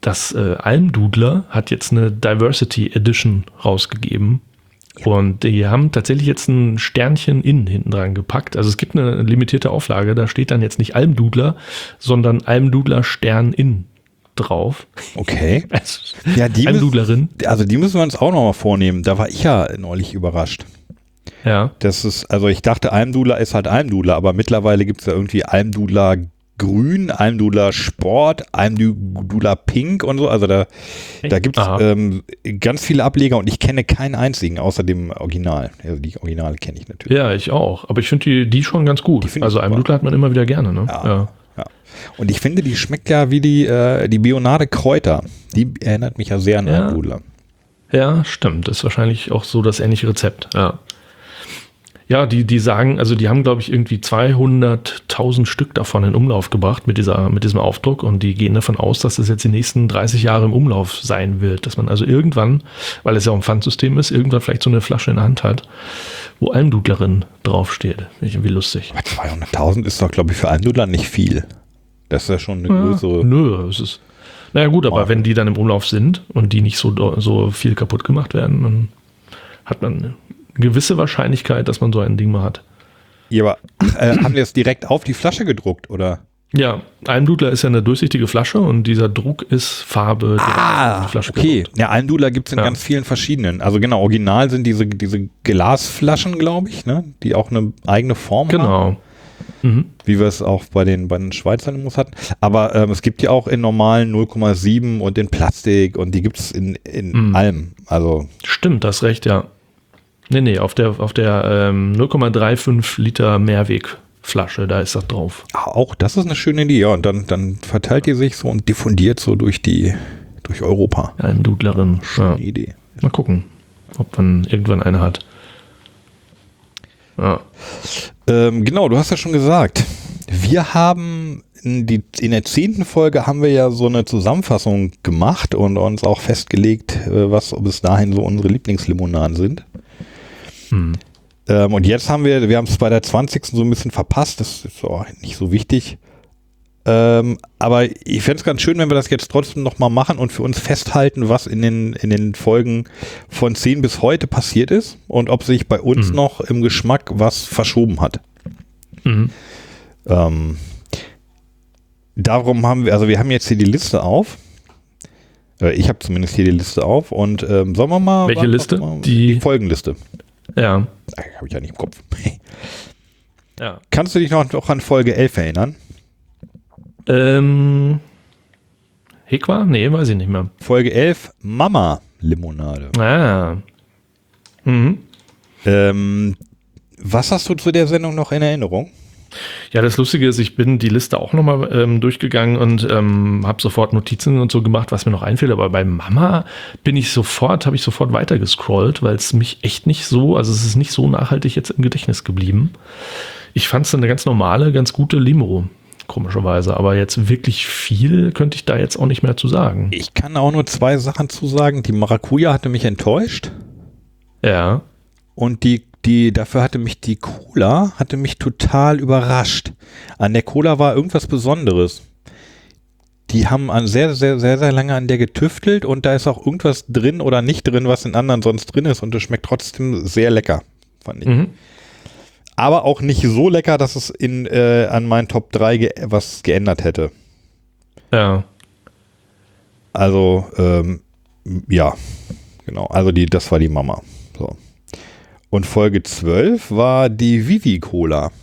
das Almdudler hat jetzt eine Diversity Edition rausgegeben. Und die haben tatsächlich jetzt ein Sternchen in hinten dran gepackt. Also es gibt eine limitierte Auflage, da steht dann jetzt nicht Almdudler, sondern Almdudler Stern in drauf. Okay. Also Ja, die Almdudlerin. Also die müssen wir uns auch nochmal vornehmen. Da war ich ja neulich überrascht. Ja. Das ist, also ich dachte, Almdudler ist halt Almdudler, aber mittlerweile gibt es ja irgendwie Almdudler Grün, Almdudler Sport, Almdudler Pink und so. Also da gibt es ganz viele Ableger und ich kenne keinen einzigen außer dem Original. Also die Originale kenne ich natürlich. Ja, ich auch. Aber ich finde die schon ganz gut. Also Almdudler hat man immer wieder gerne. Ne? Ja. Und ich finde, die schmeckt ja wie die Bionade Kräuter. Die erinnert mich ja sehr an Almdudler. Ja, stimmt. Das ist wahrscheinlich auch so das ähnliche Rezept. Ja. Ja, die sagen, also die haben, glaube ich, irgendwie 200.000 Stück davon in Umlauf gebracht mit diesem Aufdruck und die gehen davon aus, dass das jetzt die nächsten 30 Jahre im Umlauf sein wird, dass man also irgendwann, weil es ja auch ein Pfandsystem ist, irgendwann vielleicht so eine Flasche in der Hand hat, wo Almdudlerin draufsteht. Finde ich irgendwie lustig. Aber 200.000 ist doch, glaube ich, für Almdudler nicht viel. Das ist ja schon eine größere... Nö, es ist... Naja gut, aber wenn die dann im Umlauf sind und die nicht so viel kaputt gemacht werden, dann hat man... gewisse Wahrscheinlichkeit, dass man so ein Ding mal hat. Ja, aber haben die das direkt auf die Flasche gedruckt, oder? Ja, Almdudler ist ja eine durchsichtige Flasche und dieser Druck ist Farbe auf die Flasche okay. gedruckt. Ja, Almdudler gibt es in ganz vielen verschiedenen. Also genau, original sind diese Glasflaschen, glaube ich, ne? Die auch eine eigene Form haben. Genau. Mhm. Wie wir es auch bei den Schweizern Limos hatten. Aber es gibt ja auch in normalen 0,7 und in Plastik und die gibt es in allem. Also Stimmt, das recht, ja. Nee, auf der 0,35 Liter Mehrwegflasche, da ist das drauf. auch das ist eine schöne Idee. Ja, und dann verteilt die sich so und diffundiert so durch Europa. Almdudlerin. Schöne Idee. Mal gucken, ob man irgendwann eine hat. Ja. Genau, du hast ja schon gesagt, wir haben in der 10. Folge haben wir ja so eine Zusammenfassung gemacht und uns auch festgelegt, was bis dahin so unsere Lieblingslimonaden sind. Und jetzt haben wir haben es bei der 20. so ein bisschen verpasst, das ist auch nicht so wichtig. Aber ich fände es ganz schön, wenn wir das jetzt trotzdem nochmal machen und für uns festhalten, was in den Folgen von 10 bis heute passiert ist und ob sich bei uns noch im Geschmack was verschoben hat. Darum haben wir haben jetzt hier die Liste auf. Ich habe zumindest hier die Liste auf und sollen wir mal... Welche Liste? Die Folgenliste. Ja. Habe ich ja nicht im Kopf. Ja. Kannst du dich noch an Folge 11 erinnern? Hekwa? Nee, weiß ich nicht mehr. Folge 11, Mama-Limonade. Ah. Was hast du zu der Sendung noch in Erinnerung? Ja, das Lustige ist, ich bin die Liste auch nochmal durchgegangen und habe sofort Notizen und so gemacht, was mir noch einfällt. Aber bei Mama habe ich sofort weiter gescrollt, weil es mich echt nicht so, also es ist nicht so nachhaltig jetzt im Gedächtnis geblieben. Ich fand es eine ganz normale, ganz gute Limo, komischerweise. Aber jetzt wirklich viel könnte ich da jetzt auch nicht mehr zu sagen. Ich kann auch nur 2 Sachen zu sagen. Die Maracuja hatte mich enttäuscht. Ja. Und dafür hatte mich die Cola total überrascht. An der Cola war irgendwas Besonderes. Die haben sehr, sehr, sehr, sehr lange an der getüftelt und da ist auch irgendwas drin oder nicht drin, was in anderen sonst drin ist und es schmeckt trotzdem sehr lecker, fand ich. Aber auch nicht so lecker, dass es an meinen Top 3 was geändert hätte. Ja. Also, ja, genau. Also das war die Mama. So. Und Folge 12 war die Vivi Cola.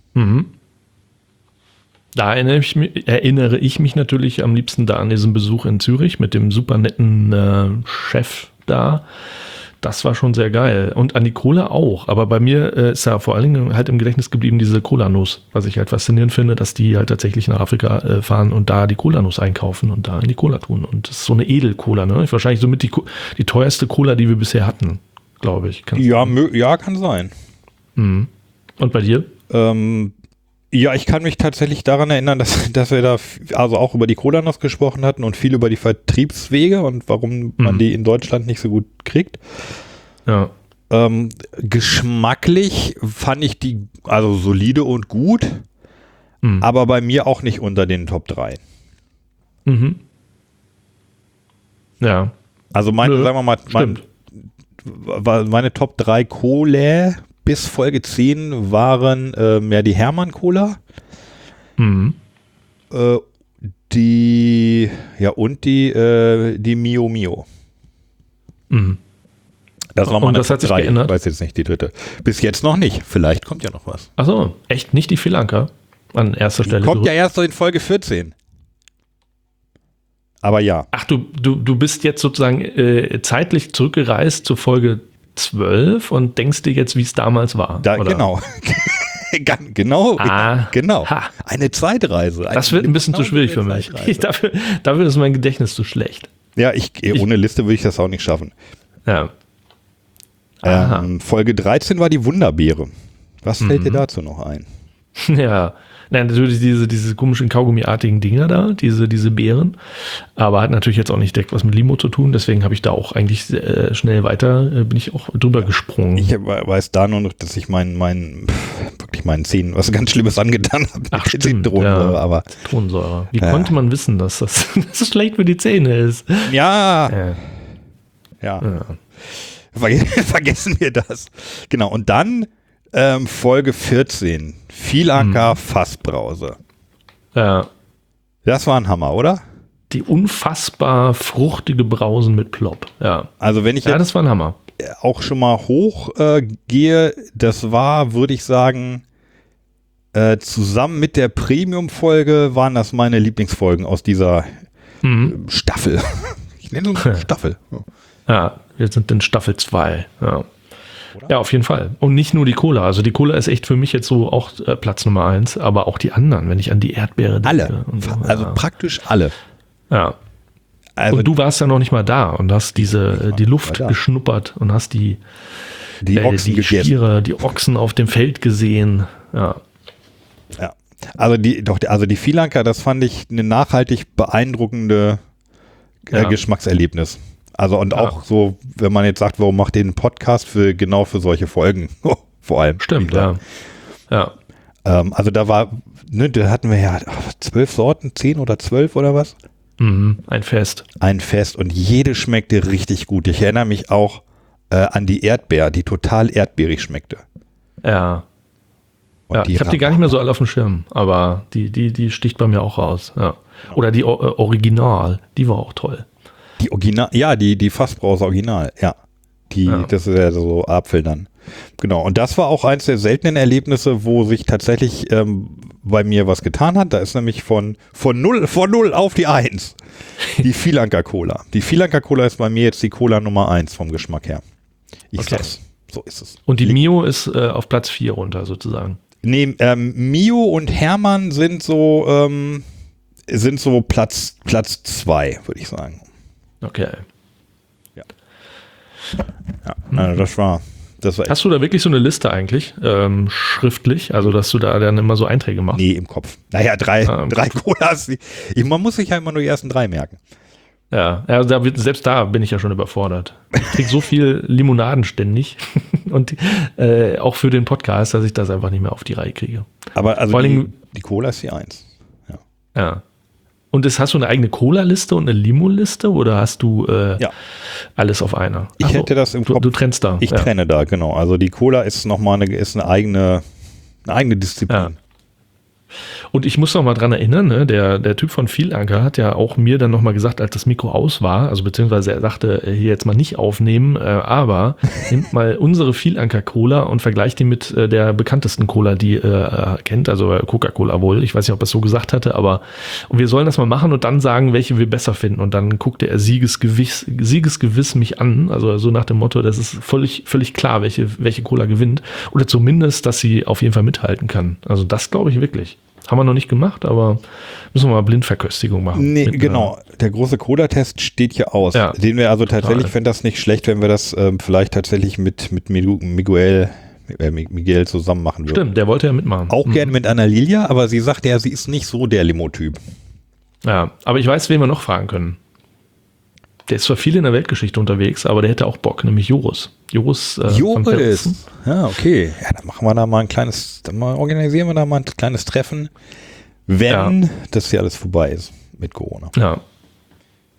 Da erinnere ich mich natürlich am liebsten da an diesen Besuch in Zürich mit dem super netten Chef da. Das war schon sehr geil. Und an die Cola auch. Aber bei mir ist ja vor allen Dingen halt im Gedächtnis geblieben diese Cola-Nuss, was ich halt faszinierend finde, dass die halt tatsächlich nach Afrika fahren und da die Cola-Nuss einkaufen und da in die Cola tun. Und das ist so eine Edel-Cola, ne? Wahrscheinlich somit die teuerste Cola, die wir bisher hatten, glaube ich. Ja, kann sein. Und bei dir? Ja, ich kann mich tatsächlich daran erinnern, dass wir da also auch über die Cola-Nuss gesprochen hatten und viel über die Vertriebswege und warum man die in Deutschland nicht so gut kriegt. Ja. Geschmacklich fand ich die also solide und gut, aber bei mir auch nicht unter den Top 3. Ja. Also sagen wir mal, meine Top 3 Cola bis Folge 10 waren die Hermann Cola. Mhm. Die Mio Mio. Mhm. Das war Und meine das Top hat sich 3. geändert? Ich weiß jetzt nicht die dritte. Bis jetzt noch nicht. Vielleicht kommt ja noch was. Achso, echt nicht die Sri Lanka an erster Stelle. Kommt ja erst so in Folge 14. Aber ja. Ach, du bist jetzt sozusagen zeitlich zurückgereist zur Folge 12 und denkst dir jetzt, wie es damals war. Oder? Genau. Genau. Ha. Eine Zeitreise. Das wird ein bisschen zu schwierig für mich. Dafür ist mein Gedächtnis zu schlecht. Ja, ohne Liste würde ich das auch nicht schaffen. Ja. Folge 13 war die Wunderbeere. Was fällt dir dazu noch ein? Ja, nein, natürlich diese komischen Kaugummiartigen Dinger da, diese Beeren, aber hat natürlich jetzt auch nicht direkt was mit Limo zu tun, deswegen habe ich da auch eigentlich schnell bin ich auch drüber gesprungen. Ich weiß da nur noch, dass ich meinen Zähnen was ganz Schlimmes angetan habe. Ach stimmt, Zitronensäure, ja. aber Zitronensäure. Wie konnte man wissen, dass das schlecht für die Zähne ist? Ja. Vergessen wir das. Genau, und dann Folge 14. Vielanker Fassbrause. Ja. Das war ein Hammer, oder? Die unfassbar fruchtige Brausen mit Plop. Ja. Also wenn ich jetzt das war ein Hammer. Auch schon mal hoch gehe, das war, würde ich sagen, zusammen mit der Premium-Folge waren das meine Lieblingsfolgen aus dieser Staffel. Ich nenne es eine Staffel. Ja, wir sind in Staffel 2. Ja. Ja, auf jeden Fall. Und nicht nur die Cola. Also die Cola ist echt für mich jetzt so auch Platz Nummer 1, aber auch die anderen, wenn ich an die Erdbeere denke. Alle. Und so. Also praktisch alle. Ja. Also und du warst ja noch nicht mal da und hast die Luft geschnuppert und hast die Ochsen gegessen. Stiere, die Ochsen auf dem Feld gesehen. Ja. Ja. Also die Vielanker, das fand ich eine nachhaltig beeindruckende Geschmackserlebnis. Also und auch so, wenn man jetzt sagt, warum macht ihr einen Podcast genau für solche Folgen? Vor allem. Stimmt, ja. Also da hatten wir ja 12 Sorten, 10 oder 12 oder was? Ein Fest. Ein Fest und jede schmeckte richtig gut. Ich erinnere mich auch an die Erdbeer, die total erdbeerig schmeckte. Ja. Ich habe die gar nicht mehr so alle auf dem Schirm, aber die sticht bei mir auch raus. Ja. Oder die Original, die war auch toll. Die Original, ja, die Fassbrause Original, ja. Das ist ja so Apfel dann. Genau, und das war auch eins der seltenen Erlebnisse, wo sich tatsächlich bei mir was getan hat. Da ist nämlich von 0 auf die 1 die Vielanker Cola. Die Vielanker Cola ist bei mir jetzt die Cola Nummer 1 vom Geschmack her. Sag's, so ist es. Und die Mio ist auf Platz 4 runter sozusagen. Nee, Mio und Hermann sind so Platz 2, würde ich sagen. Okay. Ja, also das war Hast du da wirklich so eine Liste eigentlich, schriftlich? Also, dass du da dann immer so Einträge machst? Nee, im Kopf. Naja, drei Colas. Man muss sich ja immer nur die ersten 3 merken. Ja, also selbst da bin ich ja schon überfordert. Ich trinke so viel Limonaden ständig und auch für den Podcast, dass ich das einfach nicht mehr auf die Reihe kriege. Aber also vor allem, die Cola ist die 1. Ja. Und hast du eine eigene Cola-Liste und eine Limo-Liste oder hast du alles auf einer? Ich hätte das im Kopf. Du trennst da. Ich trenne da, genau. Also die Cola ist nochmal eine eigene Disziplin. Ja. Und ich muss noch mal dran erinnern, ne, der Typ von Vielanker hat ja auch mir dann noch mal gesagt, als das Mikro aus war, also beziehungsweise er sagte, hier jetzt mal nicht aufnehmen, aber nimmt mal unsere Vielanker Cola und vergleicht die mit der bekanntesten Cola, die er kennt, also Coca-Cola wohl. Ich weiß nicht, ob er es so gesagt hatte, aber und wir sollen das mal machen und dann sagen, welche wir besser finden. Und dann guckte er siegesgewiss mich an, also so nach dem Motto, das ist völlig klar, welche Cola gewinnt. Oder zumindest, dass sie auf jeden Fall mithalten kann. Also das glaube ich wirklich. Haben wir noch nicht gemacht, aber müssen wir mal Blindverköstigung machen. Nee, genau. Der große Cola-Test steht hier aus. Ja, den wir also tatsächlich, ich fände das nicht schlecht, wenn wir das vielleicht tatsächlich mit Miguel zusammen machen würden. Stimmt, der wollte ja mitmachen. Auch gerne mit Anna Lilia, aber sie sagt ja, sie ist nicht so der Limo-Typ. Ja, aber ich weiß, wen wir noch fragen können. Der ist zwar viel in der Weltgeschichte unterwegs, aber der hätte auch Bock, nämlich Joris. Joris. Ja, okay. Ja, dann machen wir da mal organisieren wir da mal ein kleines Treffen, wenn das hier alles vorbei ist mit Corona. Ja.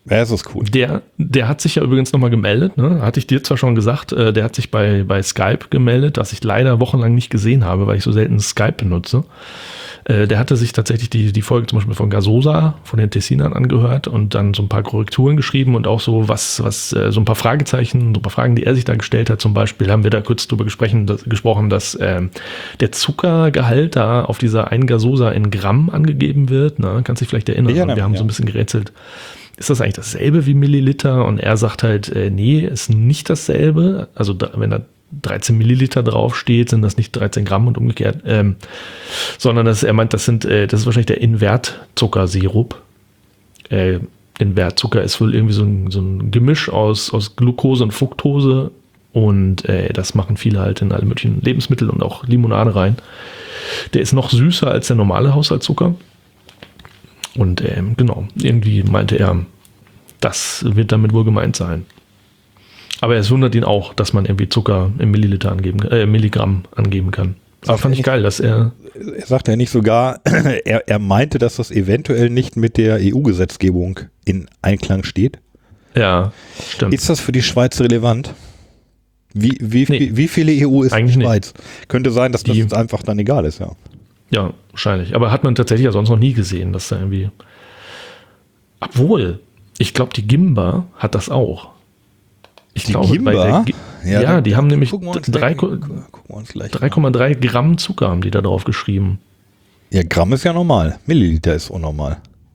Ja, das ist cool. Der hat sich ja übrigens nochmal gemeldet, ne? Hatte ich dir zwar schon gesagt, der hat sich bei Skype gemeldet, was ich leider wochenlang nicht gesehen habe, weil ich so selten Skype benutze. Der hatte sich tatsächlich die Folge zum Beispiel von Gasosa, von den Tessinern angehört und dann so ein paar Korrekturen geschrieben und auch so so ein paar Fragezeichen, so ein paar Fragen, die er sich da gestellt hat. Zum Beispiel haben wir da kurz drüber gesprochen, dass der Zuckergehalt da auf dieser einen Gasosa in Gramm angegeben wird. Ne? Kannst dich vielleicht erinnern. Wir haben so ein bisschen gerätselt. Ist das eigentlich dasselbe wie Milliliter? Und er sagt halt, nee, ist nicht dasselbe. Also wenn da 13 Milliliter draufsteht, sind das nicht 13 Gramm und umgekehrt, sondern er meint, das ist wahrscheinlich der Invertzuckersirup. Invertzucker ist wohl irgendwie so ein Gemisch aus Glucose und Fructose und das machen viele halt in alle möglichen Lebensmittel und auch Limonade rein. Der ist noch süßer als der normale Haushaltszucker. Und genau, irgendwie meinte er, das wird damit wohl gemeint sein. Aber es wundert ihn auch, dass man irgendwie Zucker im Milligramm angeben kann. Aber fand ich geil, dass er... Er sagte ja nicht sogar, er meinte, dass das eventuell nicht mit der EU-Gesetzgebung in Einklang steht. Ja, stimmt. Ist das für die Schweiz relevant? Wie viele EU ist eigentlich die Schweiz? Nicht. Könnte sein, dass das einfach dann egal ist, ja. Ja, wahrscheinlich. Aber hat man tatsächlich ja sonst noch nie gesehen, dass da irgendwie... Obwohl, ich glaube, die Gimba hat das auch. Ich glaube, Gimba? Die haben nämlich 3,3 Gramm Zucker haben die da drauf geschrieben. Ja, Gramm ist ja normal. Milliliter ist unnormal.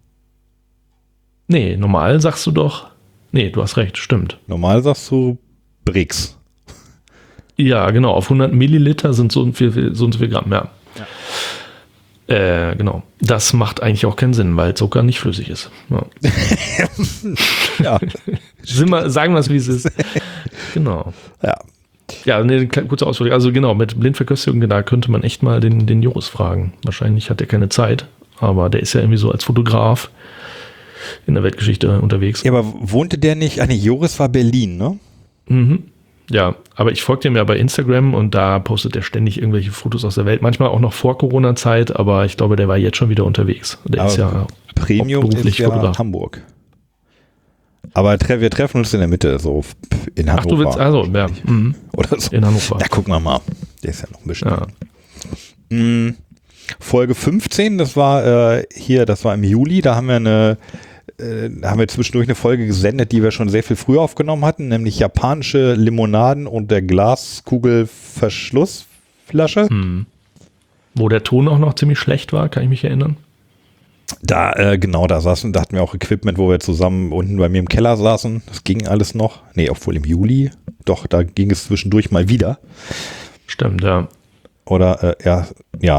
Nee, normal sagst du doch... Nee, du hast recht, stimmt. Normal sagst du Brix. Ja, genau. Auf 100 Milliliter sind so und so viel Gramm, ja. Genau. Das macht eigentlich auch keinen Sinn, weil Zucker nicht flüssig ist. Ja. Ja. Sagen wir es, wie es ist. Genau. Ja. Ja, eine kurze Ausführung. Also genau, mit Blindverköstigung, da könnte man echt mal den Joris fragen. Wahrscheinlich hat er keine Zeit, aber der ist ja irgendwie so als Fotograf in der Weltgeschichte unterwegs. Ja, aber wohnte der nicht? Joris war Berlin, ne? Mhm. Ja, aber ich folge dem ja bei Instagram und da postet er ständig irgendwelche Fotos aus der Welt. Manchmal auch noch vor Corona-Zeit, aber ich glaube, der war jetzt schon wieder unterwegs. Der aber ist ja Premium ist ja Fotograf. Hamburg. Aber wir treffen uns in der Mitte, so in Hannover. Ach, du willst, also, ja. Mhm. Oder so. In Hannover. Da gucken wir mal. Der ist ja noch ein bisschen. Ja. Folge 15, das war im Juli, da haben wir zwischendurch eine Folge gesendet, die wir schon sehr viel früher aufgenommen hatten, nämlich japanische Limonaden und der Glaskugelverschlussflasche. Wo der Ton auch noch ziemlich schlecht war, kann ich mich erinnern. Da saßen, da hatten wir auch Equipment, wo wir zusammen unten bei mir im Keller saßen. Das ging alles noch. Nee, obwohl im Juli. Doch, da ging es zwischendurch mal wieder. Stimmt, ja. Oder, ja.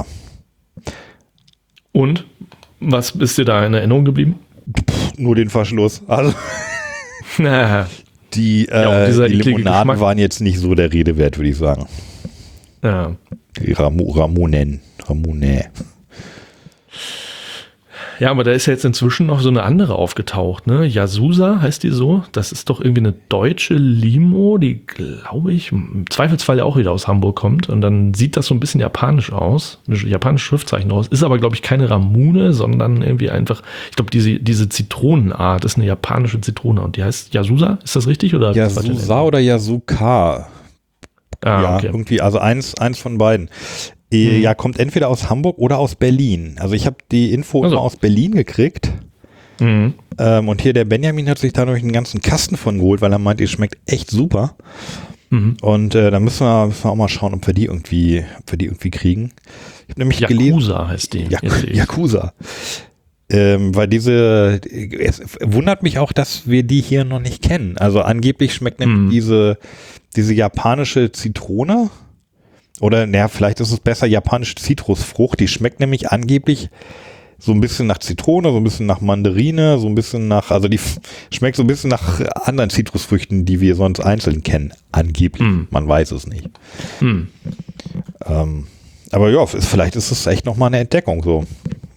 Und? Was ist dir da in Erinnerung geblieben? Nur den Verschluss. Also die Limonaden Geschmack waren jetzt nicht so der Rede wert, würde ich sagen. Ja. Die Ramune. Ja, aber da ist ja jetzt inzwischen noch so eine andere aufgetaucht, ne? Yasusa heißt die so. Das ist doch irgendwie eine deutsche Limo, die, glaube ich, im Zweifelsfall ja auch wieder aus Hamburg kommt. Und dann sieht das so ein bisschen japanisch aus, ein japanisches Schriftzeichen draus. Ist aber, glaube ich, keine Ramune, sondern irgendwie einfach, ich glaube, diese Zitronenart ist eine japanische Zitrone und die heißt Yasusa. Ist das richtig? Oder Yasusa oder Yasuka? Ja, okay. Irgendwie, also eins von beiden. Ja, kommt entweder aus Hamburg oder aus Berlin. Also ich habe die Info immer aus Berlin gekriegt. Und hier der Benjamin hat sich da noch einen ganzen Kasten von geholt, weil er meint, die schmeckt echt super. Und da müssen wir auch mal schauen, ob wir die irgendwie kriegen. Ich habe nämlich gelesen. Yakuza heißt die. Yakuza. Weil es wundert mich auch, dass wir die hier noch nicht kennen. Also angeblich schmeckt nämlich diese japanische Zitrone. Oder, vielleicht ist es besser japanische Zitrusfrucht. Die schmeckt nämlich angeblich so ein bisschen nach Zitrone, so ein bisschen nach Mandarine, so ein bisschen also die schmeckt so ein bisschen nach anderen Zitrusfrüchten, die wir sonst einzeln kennen. Angeblich. Man weiß es nicht. Aber ja, vielleicht ist es echt nochmal eine Entdeckung so.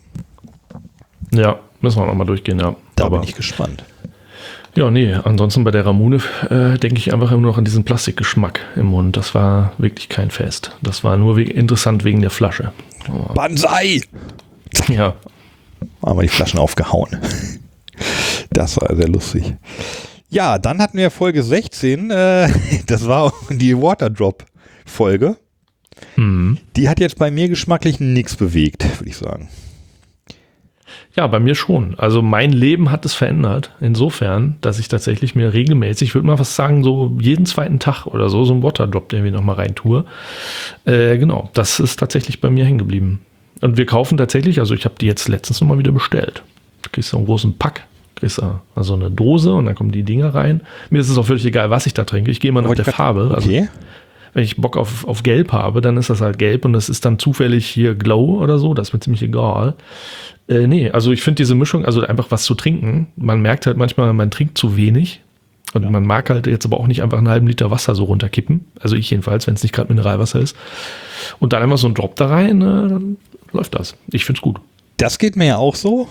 Ja, müssen wir nochmal durchgehen, ja. Da bin ich gespannt. Ja, nee, ansonsten bei der Ramune denke ich einfach immer noch an diesen Plastikgeschmack im Mund. Das war wirklich kein Fest. Das war nur interessant wegen der Flasche. Oh. Banzai! Ja. Haben wir die Flaschen aufgehauen. Das war sehr lustig. Ja, dann hatten wir Folge 16, das war die Waterdrop-Folge. Die hat jetzt bei mir geschmacklich nichts bewegt, würde ich sagen. Ja, bei mir schon. Also mein Leben hat es verändert. Insofern, dass ich tatsächlich mir regelmäßig, ich würde mal was sagen, so jeden zweiten Tag oder so einen Waterdrop, den wir nochmal rein tue. Genau, das ist tatsächlich bei mir hängen geblieben. Und wir kaufen tatsächlich, also ich habe die jetzt letztens nochmal wieder bestellt. Du kriegst einen großen Pack, kriegst also eine Dose und dann kommen die Dinger rein. Mir ist es auch völlig egal, was ich da trinke. Ich gehe immer nach der Farbe. Okay. Also, wenn ich Bock auf Gelb habe, dann ist das halt Gelb und das ist dann zufällig hier Glow oder so. Das ist mir ziemlich egal. Nee, also ich finde diese Mischung, also einfach was zu trinken. Man merkt halt manchmal, man trinkt zu wenig. Und man mag halt jetzt aber auch nicht einfach einen halben Liter Wasser so runterkippen. Also ich jedenfalls, wenn es nicht gerade Mineralwasser ist. Und dann einfach so ein Drop da rein, dann läuft das. Ich finde es gut. Das geht mir ja auch so.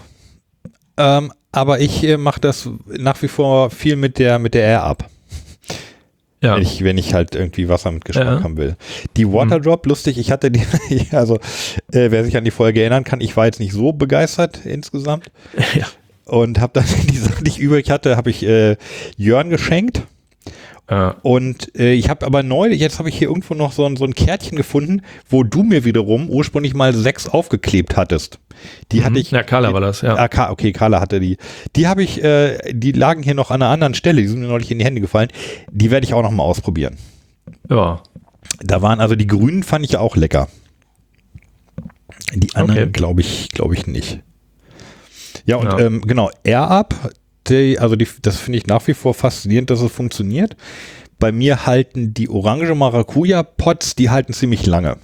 Aber ich mache das nach wie vor viel mit der Air Up. Ja. Wenn ich halt irgendwie Wasser mit Geschmack haben will. Die Waterdrop, lustig, ich hatte die, also wer sich an die Folge erinnern kann, ich war jetzt nicht so begeistert insgesamt. Ja. Und habe dann die Sachen, die ich übrig hatte, habe ich Jörn geschenkt. Und ich habe aber jetzt habe ich hier irgendwo noch so ein Kärtchen gefunden, wo du mir wiederum ursprünglich mal 6 aufgeklebt hattest. Die hatte ich. Ja, Carla war das, ja. Okay, Carla hatte die. Die habe ich, die lagen hier noch an einer anderen Stelle, die sind mir neulich in die Hände gefallen. Die werde ich auch noch mal ausprobieren. Ja. Da waren also die grünen, fand ich ja auch lecker. Die anderen glaube ich nicht. Ja, und genau, Air Up, das finde ich nach wie vor faszinierend, dass es funktioniert. Bei mir halten die Orange Maracuja Pots, die halten ziemlich lange.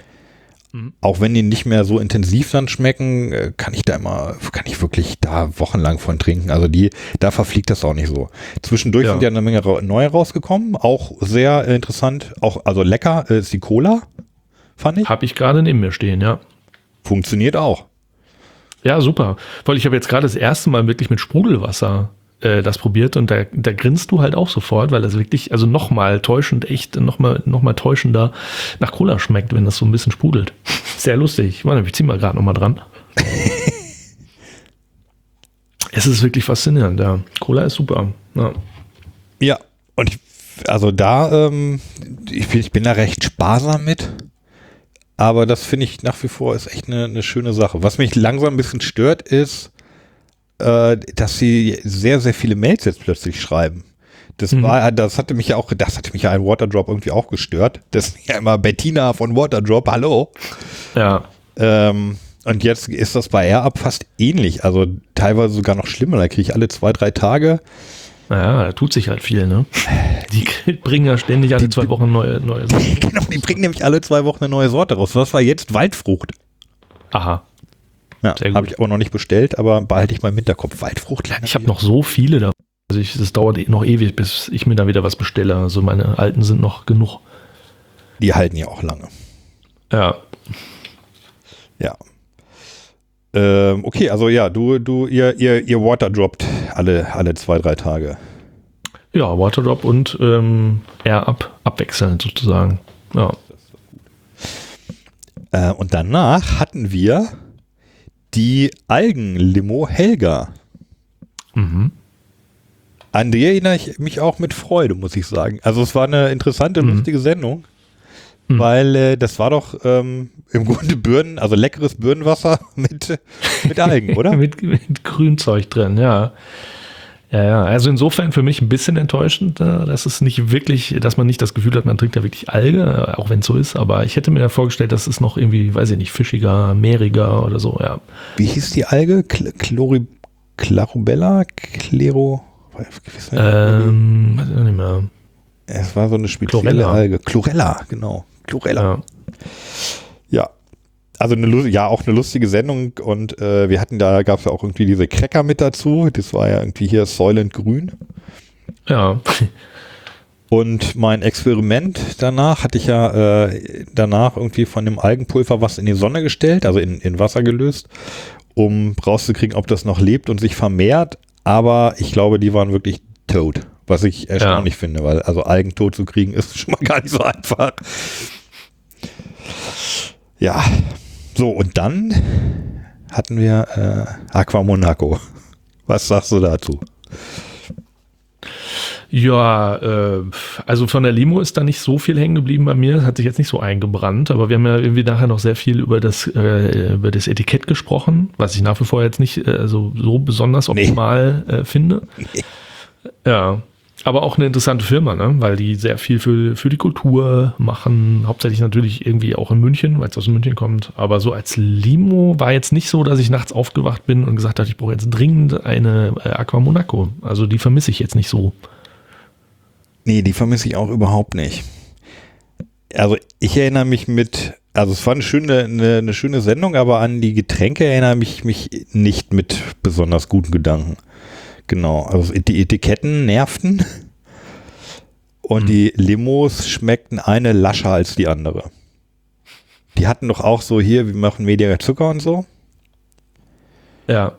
Auch wenn die nicht mehr so intensiv dann schmecken, kann ich wirklich da wochenlang von trinken. Also da verfliegt das auch nicht so. Zwischendurch sind ja eine Menge neue rausgekommen, auch sehr interessant, also lecker ist die Cola, fand ich. Habe ich gerade neben mir stehen, ja. Funktioniert auch. Ja, super. Weil ich habe jetzt gerade das erste Mal wirklich mit Sprudelwasser das probiert und da grinst du halt auch sofort, weil das wirklich, also nochmal täuschend, echt nochmal täuschender nach Cola schmeckt, wenn das so ein bisschen sprudelt. Sehr lustig. Warte, ich zieh mal gerade nochmal dran. Es ist wirklich faszinierend, ja. Cola ist super. Ja, und ich bin da recht sparsam mit. Aber das finde ich nach wie vor ist echt eine schöne Sache. Was mich langsam ein bisschen stört, ist, dass sie sehr, sehr viele Mails jetzt plötzlich schreiben. Das hatte mich ja ein Waterdrop irgendwie auch gestört. Das ist ja immer Bettina von Waterdrop, hallo. Ja. Und jetzt ist das bei Air Up fast ähnlich. Also teilweise sogar noch schlimmer. Da kriege ich alle 2-3 Tage. Naja, da tut sich halt viel, ne? Die bringen ja ständig alle 2 Wochen neue Sachen. Genau, die bringen nämlich alle 2 Wochen eine neue Sorte raus. Was war jetzt? Waldfrucht. Aha. Ja, habe ich aber noch nicht bestellt, aber behalte ich mal im Hinterkopf. Waldfrucht. Ich habe noch so viele da. Also es dauert noch ewig, bis ich mir da wieder was bestelle. Also meine alten sind noch genug. Die halten ja auch lange. Ja. Ja. Okay, also ja, ihr Waterdroppt alle 2-3 Tage. Ja, Waterdrop und Air Up abwechselnd sozusagen. Ja. Und danach hatten wir die Algenlimo Helga. An die erinnere ich mich auch mit Freude, muss ich sagen. Also es war eine interessante, lustige Sendung, weil das war doch im Grunde leckeres Birnenwasser mit Algen, oder? mit Grünzeug drin, ja. Ja, also insofern für mich ein bisschen enttäuschend, dass es nicht wirklich, dass man nicht das Gefühl hat, man trinkt da wirklich Alge, auch wenn es so ist, aber ich hätte mir ja vorgestellt, dass es noch irgendwie, weiß ich nicht, fischiger, mehriger oder so, ja. Wie hieß die Alge? Clarobella? Weiß ich nicht mehr. Es war so eine spezielle Alge. Chlorella, genau. Chlorella. Ja. Also auch eine lustige Sendung und wir hatten da, gab es ja auch irgendwie diese Cracker mit dazu. Das war ja irgendwie hier Soylent Grün. Ja. Und mein Experiment danach hatte ich ja danach irgendwie von dem Algenpulver was in die Sonne gestellt, also in Wasser gelöst, um rauszukriegen, ob das noch lebt und sich vermehrt. Aber ich glaube, die waren wirklich tot, was ich erstaunlich finde, weil also Algen tot zu kriegen ist schon mal gar nicht so einfach. Ja. So, und dann hatten wir Aqua Monaco. Was sagst du dazu? Ja, also von der Limo ist da nicht so viel hängen geblieben bei mir. Das hat sich jetzt nicht so eingebrannt, aber wir haben ja irgendwie nachher noch sehr viel über das Etikett gesprochen, was ich nach wie vor jetzt nicht so besonders optimal finde. Nee. Ja, aber auch eine interessante Firma, ne? Weil die sehr viel für die Kultur machen, hauptsächlich natürlich irgendwie auch in München, weil es aus München kommt. Aber so als Limo war jetzt nicht so, dass ich nachts aufgewacht bin und gesagt habe, ich brauche jetzt dringend eine Aqua Monaco. Also die vermisse ich jetzt nicht so. Nee, die vermisse ich auch überhaupt nicht. Also ich erinnere mich also es war eine schöne Sendung, aber an die Getränke erinnere ich mich nicht mit besonders guten Gedanken. Genau, also die Etiketten nervten und die Limos schmeckten eine lascher als die andere. Die hatten doch auch so hier, wir machen weniger Zucker und so. Ja.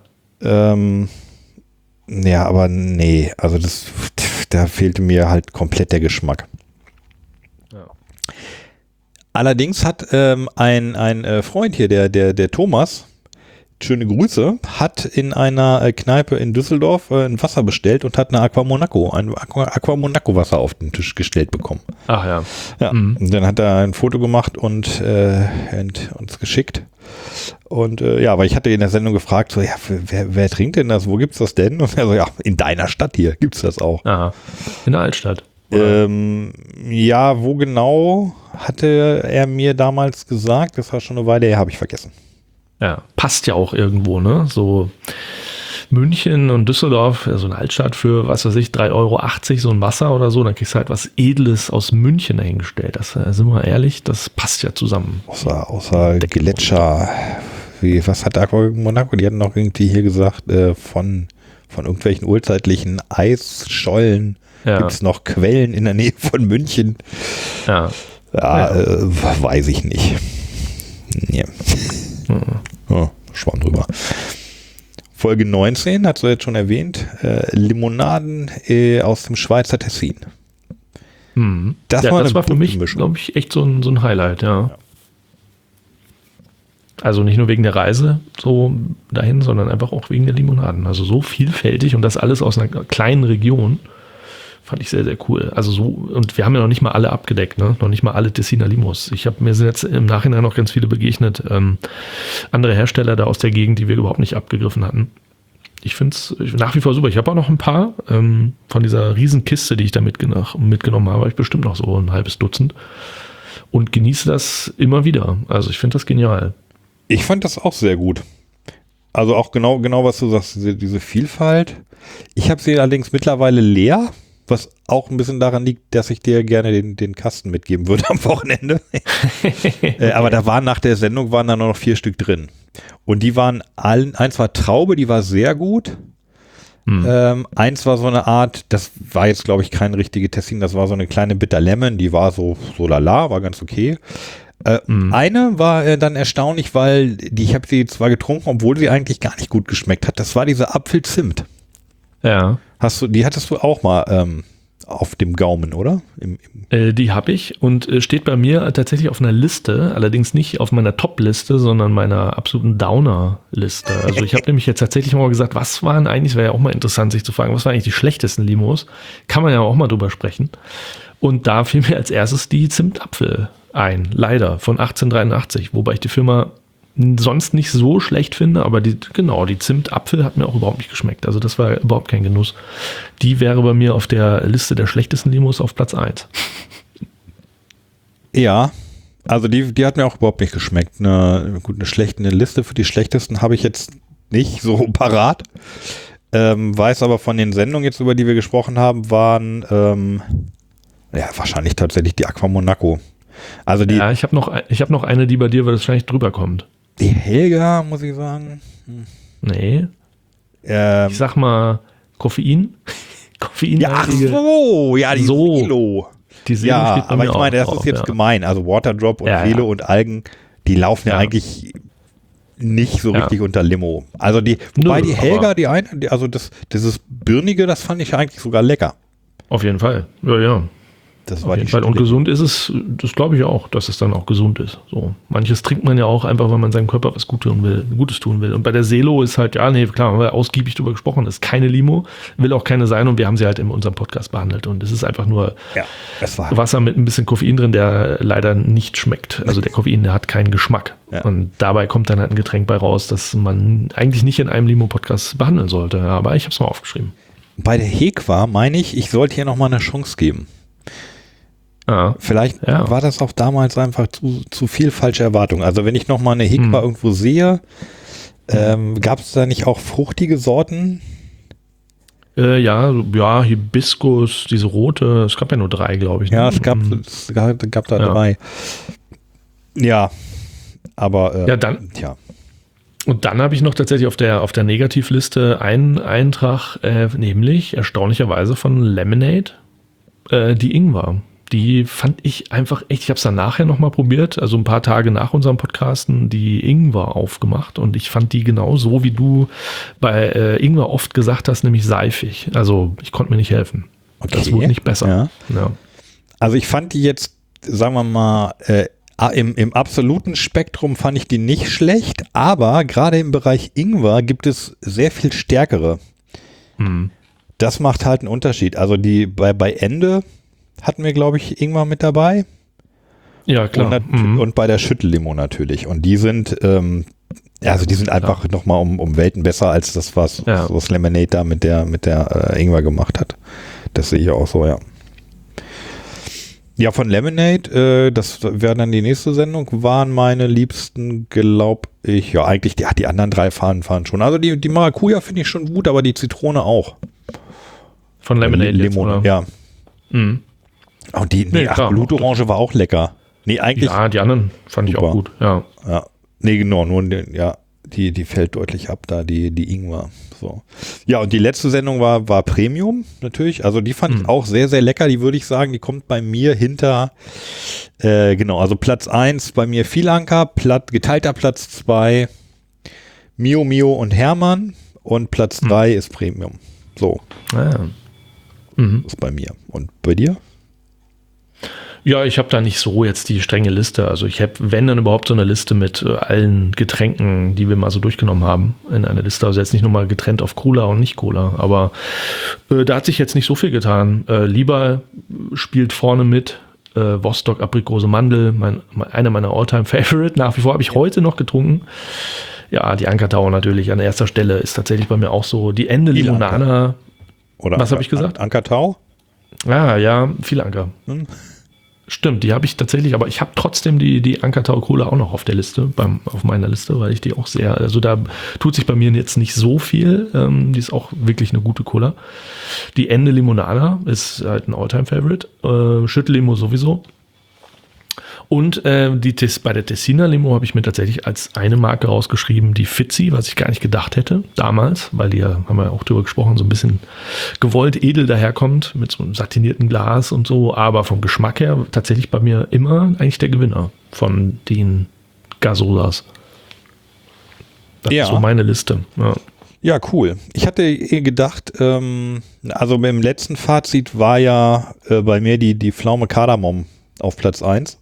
Ja, aber nee, also da fehlte mir halt komplett der Geschmack. Ja. Allerdings hat ein Freund hier, der Thomas, schöne Grüße, hat in einer Kneipe in Düsseldorf ein Wasser bestellt und hat ein Aqua Monaco Wasser auf den Tisch gestellt bekommen. Ach ja. Ja. Und dann hat er ein Foto gemacht und uns geschickt. Und ja, weil ich hatte in der Sendung gefragt, so, ja, wer trinkt denn das? Wo gibt's das denn? Und er so, ja, in deiner Stadt hier gibt's das auch. Aha. In der Altstadt. Ja, wo genau, hatte er mir damals gesagt, das war schon eine Weile her, habe ich vergessen. Ja, passt ja auch irgendwo, ne? So München und Düsseldorf, so eine Altstadt für, was weiß ich, 3,80 Euro so ein Wasser oder so, dann kriegst du halt was Edles aus München dahingestellt. Das sind wir ehrlich, das passt ja zusammen. Außer Gletscher. Was hat Aqua Monaco? Die hatten noch irgendwie hier gesagt, von irgendwelchen urzeitlichen Eisschollen gibt es noch Quellen in der Nähe von München. Ja, weiß ich nicht. Ja. Schwamm drüber. Folge 19, hast du jetzt schon erwähnt, Limonaden aus dem Schweizer Tessin. Das war für mich, glaube ich, echt so ein Highlight, ja. Also nicht nur wegen der Reise so dahin, sondern einfach auch wegen der Limonaden. Also so vielfältig und das alles aus einer kleinen Region. Fand ich sehr, sehr cool. Also so, und wir haben ja noch nicht mal alle abgedeckt, ne? Noch nicht mal alle Tessiner Limos. Mir sind jetzt im Nachhinein noch ganz viele begegnet, andere Hersteller da aus der Gegend, die wir überhaupt nicht abgegriffen hatten. Ich finde es nach wie vor super. Ich habe auch noch ein paar von dieser Riesenkiste, die ich da mitgenommen habe, ich bestimmt noch so ein halbes Dutzend und genieße das immer wieder. Also ich finde das genial. Ich fand das auch sehr gut. Also auch genau was du sagst, diese Vielfalt. Ich habe sie allerdings mittlerweile leer. Was auch ein bisschen daran liegt, dass ich dir gerne den Kasten mitgeben würde am Wochenende. Aber nach der Sendung waren da noch 4 Stück drin. Und die waren eins war Traube, die war sehr gut. Eins war so eine Art, das war jetzt glaube ich kein richtige Tessin, das war so eine kleine Bitter Lemon, die war so lala, war ganz okay. Eine war dann erstaunlich, weil ich habe sie zwar getrunken, obwohl sie eigentlich gar nicht gut geschmeckt hat. Das war diese Apfelzimt. Ja. Die hattest du auch mal auf dem Gaumen, oder? Die habe ich und steht bei mir tatsächlich auf einer Liste, allerdings nicht auf meiner Top-Liste, sondern meiner absoluten Downer-Liste. Also ich habe nämlich jetzt tatsächlich mal gesagt, was waren eigentlich, wäre ja auch mal interessant, sich zu fragen, was waren eigentlich die schlechtesten Limos? Kann man ja auch mal drüber sprechen. Und da fiel mir als erstes die Zimtapfel ein, leider, von 1883, wobei ich die Firma sonst nicht so schlecht finde, aber die Zimtapfel hat mir auch überhaupt nicht geschmeckt. Also das war überhaupt kein Genuss. Die wäre bei mir auf der Liste der schlechtesten Limos auf Platz 1. Ja, also die hat mir auch überhaupt nicht geschmeckt. Eine Liste für die schlechtesten habe ich jetzt nicht so parat. Weiß aber von den Sendungen jetzt, über die wir gesprochen haben, waren wahrscheinlich tatsächlich die Aqua Monaco. Also ich habe noch eine, die bei dir wahrscheinlich drüber kommt. Die Helga, muss ich sagen. Nee. Ich sag mal Koffein. Koffein. Ja, ach so, ja, die Silo. Die Silo steht bei aber mir ich meine, das auch ist jetzt gemein. Also Waterdrop und Silo und Algen, die laufen ja eigentlich nicht so richtig unter Limo. Also wobei die Helga, dieses Birnige, das fand ich eigentlich sogar lecker. Auf jeden Fall. Ja. Das Auf war jeden die Fall. Und Stille. gesund ist es, das glaube ich auch, dass es dann auch gesund ist. So. Manches trinkt man ja auch einfach, weil man seinem Körper was Gutes tun will. Und bei der Selo ist halt, ja, nee, klar, haben wir ausgiebig drüber gesprochen, ist keine Limo, will auch keine sein und wir haben sie halt in unserem Podcast behandelt. Und es ist einfach nur das war Wasser mit ein bisschen Koffein drin, der leider nicht schmeckt. Also der Koffein, der hat keinen Geschmack. Ja. Und dabei kommt dann halt ein Getränk bei raus, das man eigentlich nicht in einem Limo-Podcast behandeln sollte. Aber ich habe es mal aufgeschrieben. bei der Hekwa meine ich sollte hier nochmal eine Chance geben. Ja. Vielleicht war das auch damals einfach zu viel falsche Erwartung. Also wenn ich nochmal eine Hekwa irgendwo sehe, gab es da nicht auch fruchtige Sorten? Ja, Hibiskus, diese rote, es gab ja nur 3, glaube ich. Ne? Ja, es gab da 3. Ja, aber Tja. Und dann habe ich noch tatsächlich auf der Negativliste einen Eintrag, nämlich erstaunlicherweise von Lemonade, die Ingwer. Die fand ich einfach echt, ich habe es dann nachher nochmal probiert, also ein paar Tage nach unserem Podcasten, die Ingwer aufgemacht und ich fand die genau so, wie du bei Ingwer oft gesagt hast, nämlich seifig. Also ich konnte mir nicht helfen. Okay. Das wurde nicht besser. Ja. Also ich fand die jetzt, sagen wir mal, im absoluten Spektrum fand ich die nicht schlecht, aber gerade im Bereich Ingwer gibt es sehr viel stärkere. Das macht halt einen Unterschied. Also die bei Ende hatten wir, glaube ich, Ingwer mit dabei. Ja, klar. Und bei der Schüttellimo natürlich. Und die sind, die sind einfach nochmal um Welten besser als das, was Lemonade da mit der Ingwer gemacht hat. Das sehe ich auch so, ja. Ja, von Lemonade, das wäre dann die nächste Sendung, waren meine liebsten, glaube ich, ja eigentlich, die anderen 3 fahren schon. Also die Maracuja finde ich schon gut, aber die Zitrone auch. Von Lemonade Limone, jetzt, oder? ja. Und die Blutorange war auch lecker. Nee, eigentlich. Ja, die anderen fand ich auch gut, ja. Ja. Nee, genau, die fällt deutlich ab da, die Ingwer. So. Ja, und die letzte Sendung war Premium, natürlich. Also die fand ich auch sehr, sehr lecker. Die würde ich sagen, die kommt bei mir hinter, also Platz 1 bei mir Vielanker, geteilter Platz 2 Mio und Hermann und Platz 3 ist Premium. So. Ja. Das ist bei mir. Und bei dir? Ja, ich habe da nicht so jetzt die strenge Liste. Also ich habe, wenn dann überhaupt, so eine Liste mit allen Getränken, die wir mal so durchgenommen haben, in einer Liste. Also jetzt nicht nur mal getrennt auf Cola und nicht Cola. Aber da hat sich jetzt nicht so viel getan. Lieber spielt vorne mit. Vostok, Aprikose, Mandel, einer meiner All-Time-Favorite. Nach wie vor habe ich heute noch getrunken. Ja, die Ankertau natürlich an erster Stelle ist tatsächlich bei mir auch so. Die Ende Limonada. Oder was habe ich gesagt? Ankertau? Ja, viel Anker. Stimmt, die habe ich tatsächlich, aber ich habe trotzdem die Ankertau Cola auch noch auf der Liste, auf meiner Liste, weil ich die auch sehr, also da tut sich bei mir jetzt nicht so viel. Die ist auch wirklich eine gute Cola. Die Ende Limonada ist halt ein All-Time-Favorite. Schüttellimo sowieso. Und bei der Tessiner Limo habe ich mir tatsächlich als eine Marke rausgeschrieben, die Fizzi, was ich gar nicht gedacht hätte damals, weil die ja, haben wir auch drüber gesprochen, so ein bisschen gewollt edel daherkommt, mit so einem satinierten Glas und so, aber vom Geschmack her tatsächlich bei mir immer eigentlich der Gewinner von den Gasolas. Das ist so meine Liste. Ja, cool. Ich hatte gedacht, also beim letzten Fazit war ja bei mir die Pflaume Kardamom auf Platz 1.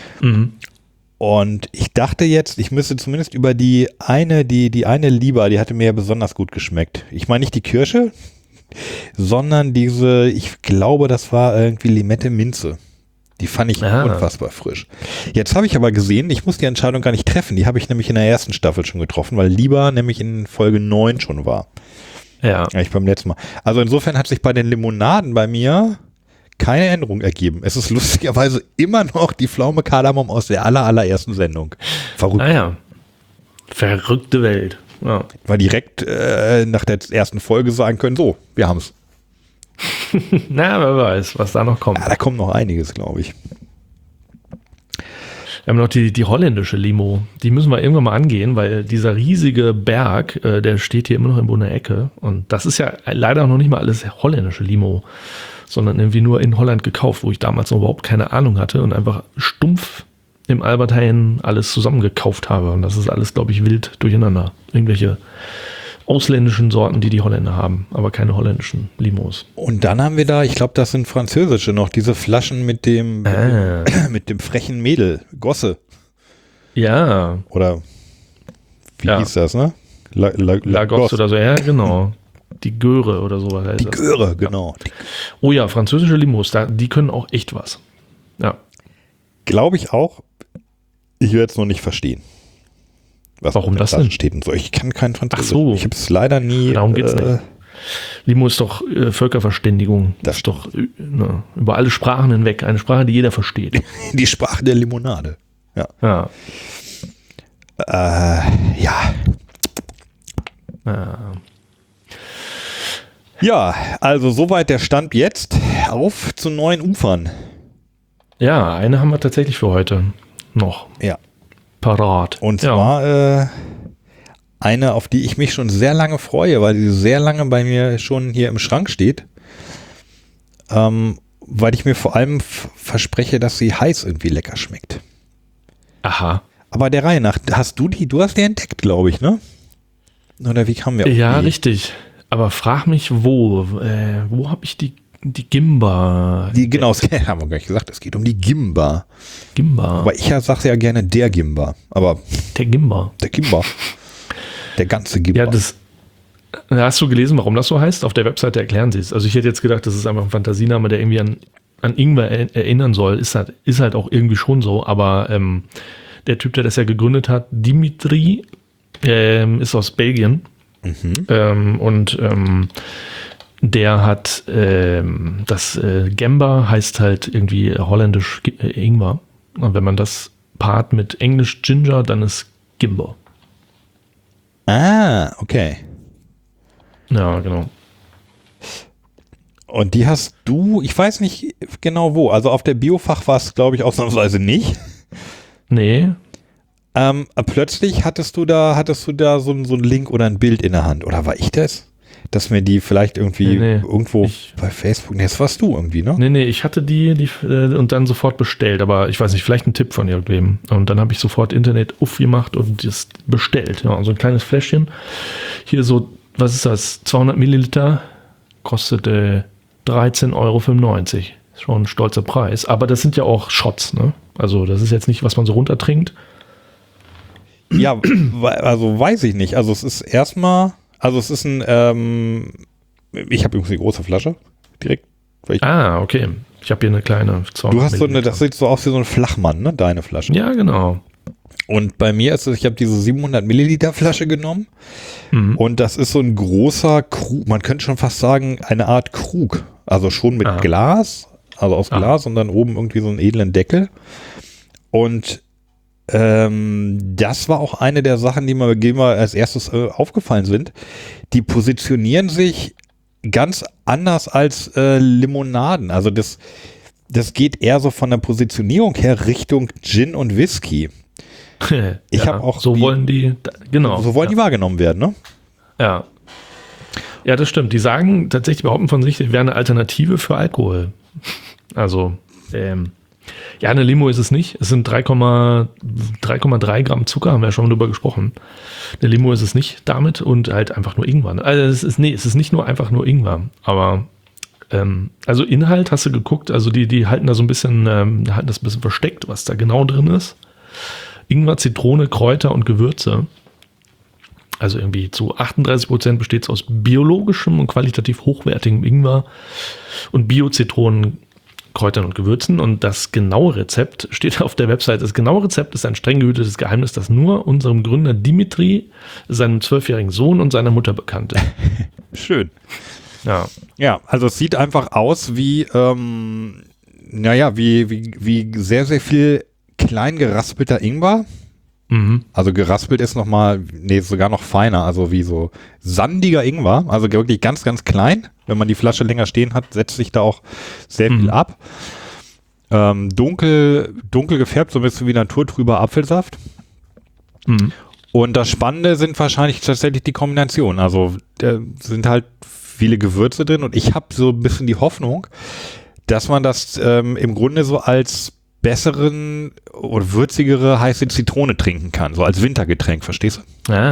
Und ich dachte jetzt, ich müsste zumindest über die eine Liba, die hatte mir ja besonders gut geschmeckt. Ich meine nicht die Kirsche, sondern diese, ich glaube, das war irgendwie Limette Minze. Die fand ich unfassbar frisch. Jetzt habe ich aber gesehen, ich muss die Entscheidung gar nicht treffen. Die habe ich nämlich in der ersten Staffel schon getroffen, weil Liba nämlich in Folge 9 schon war. Ja. Ich beim letzten Mal. Also insofern hat sich bei den Limonaden bei mir keine Änderung ergeben. Es ist lustigerweise immer noch die Pflaume Kardamom aus der allerersten Sendung. Verrückt. Verrückte Welt. Ja. Weil direkt nach der ersten Folge sagen können, so, wir haben es. Na, wer weiß, was da noch kommt. Ja, da kommt noch einiges, glaube ich. Wir haben noch die holländische Limo. Die müssen wir irgendwann mal angehen, weil dieser riesige Berg, der steht hier immer noch in einer Ecke. Und das ist ja leider noch nicht mal alles holländische Limo, sondern irgendwie nur in Holland gekauft, wo ich damals noch überhaupt keine Ahnung hatte und einfach stumpf im Albert Heijn alles zusammengekauft habe. Und das ist alles, glaube ich, wild durcheinander. Irgendwelche ausländischen Sorten, die Holländer haben, aber keine holländischen Limos. Und dann haben wir da, ich glaube, das sind französische noch, diese Flaschen mit dem frechen Mädel, Gosse. Ja. Oder wie hieß das, ne? Lagos oder so, ja, genau. Die Göre oder sowas heißt die das. Göre, genau. Oh ja, französische Limos, die können auch echt was. Ja. Glaube ich auch. Ich werde es noch nicht verstehen. Warum das denn? Steht und so. Ich kann kein Französisch. Ach so. Ich habe es leider nie. Darum geht's nicht. Limo ist doch Völkerverständigung. Das ist doch über alle Sprachen hinweg. Eine Sprache, die jeder versteht. Die Sprache der Limonade. Ja. Ja. Ja. Ja, also soweit der Stand jetzt. Auf zu neuen Ufern. Ja, eine haben wir tatsächlich für heute noch. Ja. Parat. Und zwar eine, auf die ich mich schon sehr lange freue, weil sie sehr lange bei mir schon hier im Schrank steht. Weil ich mir vor allem verspreche, dass sie heiß irgendwie lecker schmeckt. Aha. Aber der Reihe nach, du hast die entdeckt, glaube ich, ne? Oder wie kamen wir auf Ja, die? richtig. Aber frag mich, wo habe ich die Gimba? Genau, das haben wir gar nicht gesagt, es geht um die Gimba. Gimba. Aber ich sage ja gerne der Gimba. Aber Der Gimba. der Gimba. Der ganze Gimba. Ja, hast du gelesen, warum das so heißt? Auf der Webseite erklären sie es. Also ich hätte jetzt gedacht, das ist einfach ein Fantasiename, der irgendwie an Ingwer erinnern soll. Ist halt auch irgendwie schon so. Aber der Typ, der das ja gegründet hat, Dimitri, ist aus Belgien. Und der hat das Gamba heißt halt irgendwie holländisch Ingwer. Und wenn man das paart mit Englisch Ginger, dann ist Gimba. Ah, okay. Ja, genau. Und die hast du, ich weiß nicht genau wo, also auf der Biofach war es, glaube ich, ausnahmsweise nicht. Nee. Plötzlich hattest du da so einen Link oder ein Bild in der Hand. Oder war ich das? Dass mir die vielleicht irgendwie irgendwo bei Facebook, nee, das warst du irgendwie, ne? Nee, ich hatte die und dann sofort bestellt, aber ich weiß nicht, vielleicht ein Tipp von irgendwem. Und dann habe ich sofort Internet gemacht und das bestellt. Ja, so ein kleines Fläschchen. Hier so, was ist das? 200 Milliliter kostet 13,95 €. Schon ein stolzer Preis. Aber das sind ja auch Shots, ne? Also das ist jetzt nicht, was man so runtertrinkt. Ja, also weiß ich nicht. Also es ist erstmal, es ist ein, ich habe übrigens eine große Flasche direkt. Okay. Ich habe hier eine kleine 200 Du hast Milliliter. das sieht so aus wie so ein Flachmann, ne? Deine Flasche. Ja, genau. Und bei mir ist es, ich habe diese 700 Milliliter Flasche genommen und das ist so ein großer Krug, man könnte schon fast sagen, eine Art Krug. Also schon mit Glas, also aus Glas und dann oben irgendwie so einen edlen Deckel. Und das war auch eine der Sachen, die mir als erstes aufgefallen sind. Die positionieren sich ganz anders als Limonaden. Also das geht eher so von der Positionierung her Richtung Gin und Whisky. Ich habe auch so wollen die wahrgenommen werden, ne? Ja. Ja, das stimmt. Die sagen tatsächlich, behaupten von sich, sie wäre eine Alternative für Alkohol. Also, eine Limo ist es nicht. Es sind 3,3 Gramm Zucker, haben wir ja schon drüber gesprochen. Eine Limo ist es nicht damit und halt einfach nur Ingwer. Also es ist nicht nur einfach nur Ingwer, aber also Inhalt hast du geguckt, also die halten da so ein bisschen, halten das ein bisschen versteckt, was da genau drin ist. Ingwer, Zitrone, Kräuter und Gewürze. Also irgendwie zu 38% besteht es aus biologischem und qualitativ hochwertigem Ingwer und Bio-Zitronen, Kräutern und Gewürzen. Und das genaue Rezept steht auf der Website. Das genaue Rezept ist ein streng gehütetes Geheimnis, das nur unserem Gründer Dimitri, seinem 12-jährigen Sohn und seiner Mutter bekannt ist. Schön. Ja. Ja, also es sieht einfach aus wie, wie sehr, sehr viel klein geraspelter Ingwer. Also geraspelt ist sogar noch feiner, also wie so sandiger Ingwer, also wirklich ganz, ganz klein. Wenn man die Flasche länger stehen hat, setzt sich da auch sehr viel ab. Dunkel gefärbt, so ein bisschen wie naturtrüber Apfelsaft. Und das Spannende sind wahrscheinlich tatsächlich die Kombinationen. Also da sind halt viele Gewürze drin und ich habe so ein bisschen die Hoffnung, dass man das im Grunde so als besseren oder würzigere heiße Zitrone trinken kann, so als Wintergetränk, verstehst du? Ja,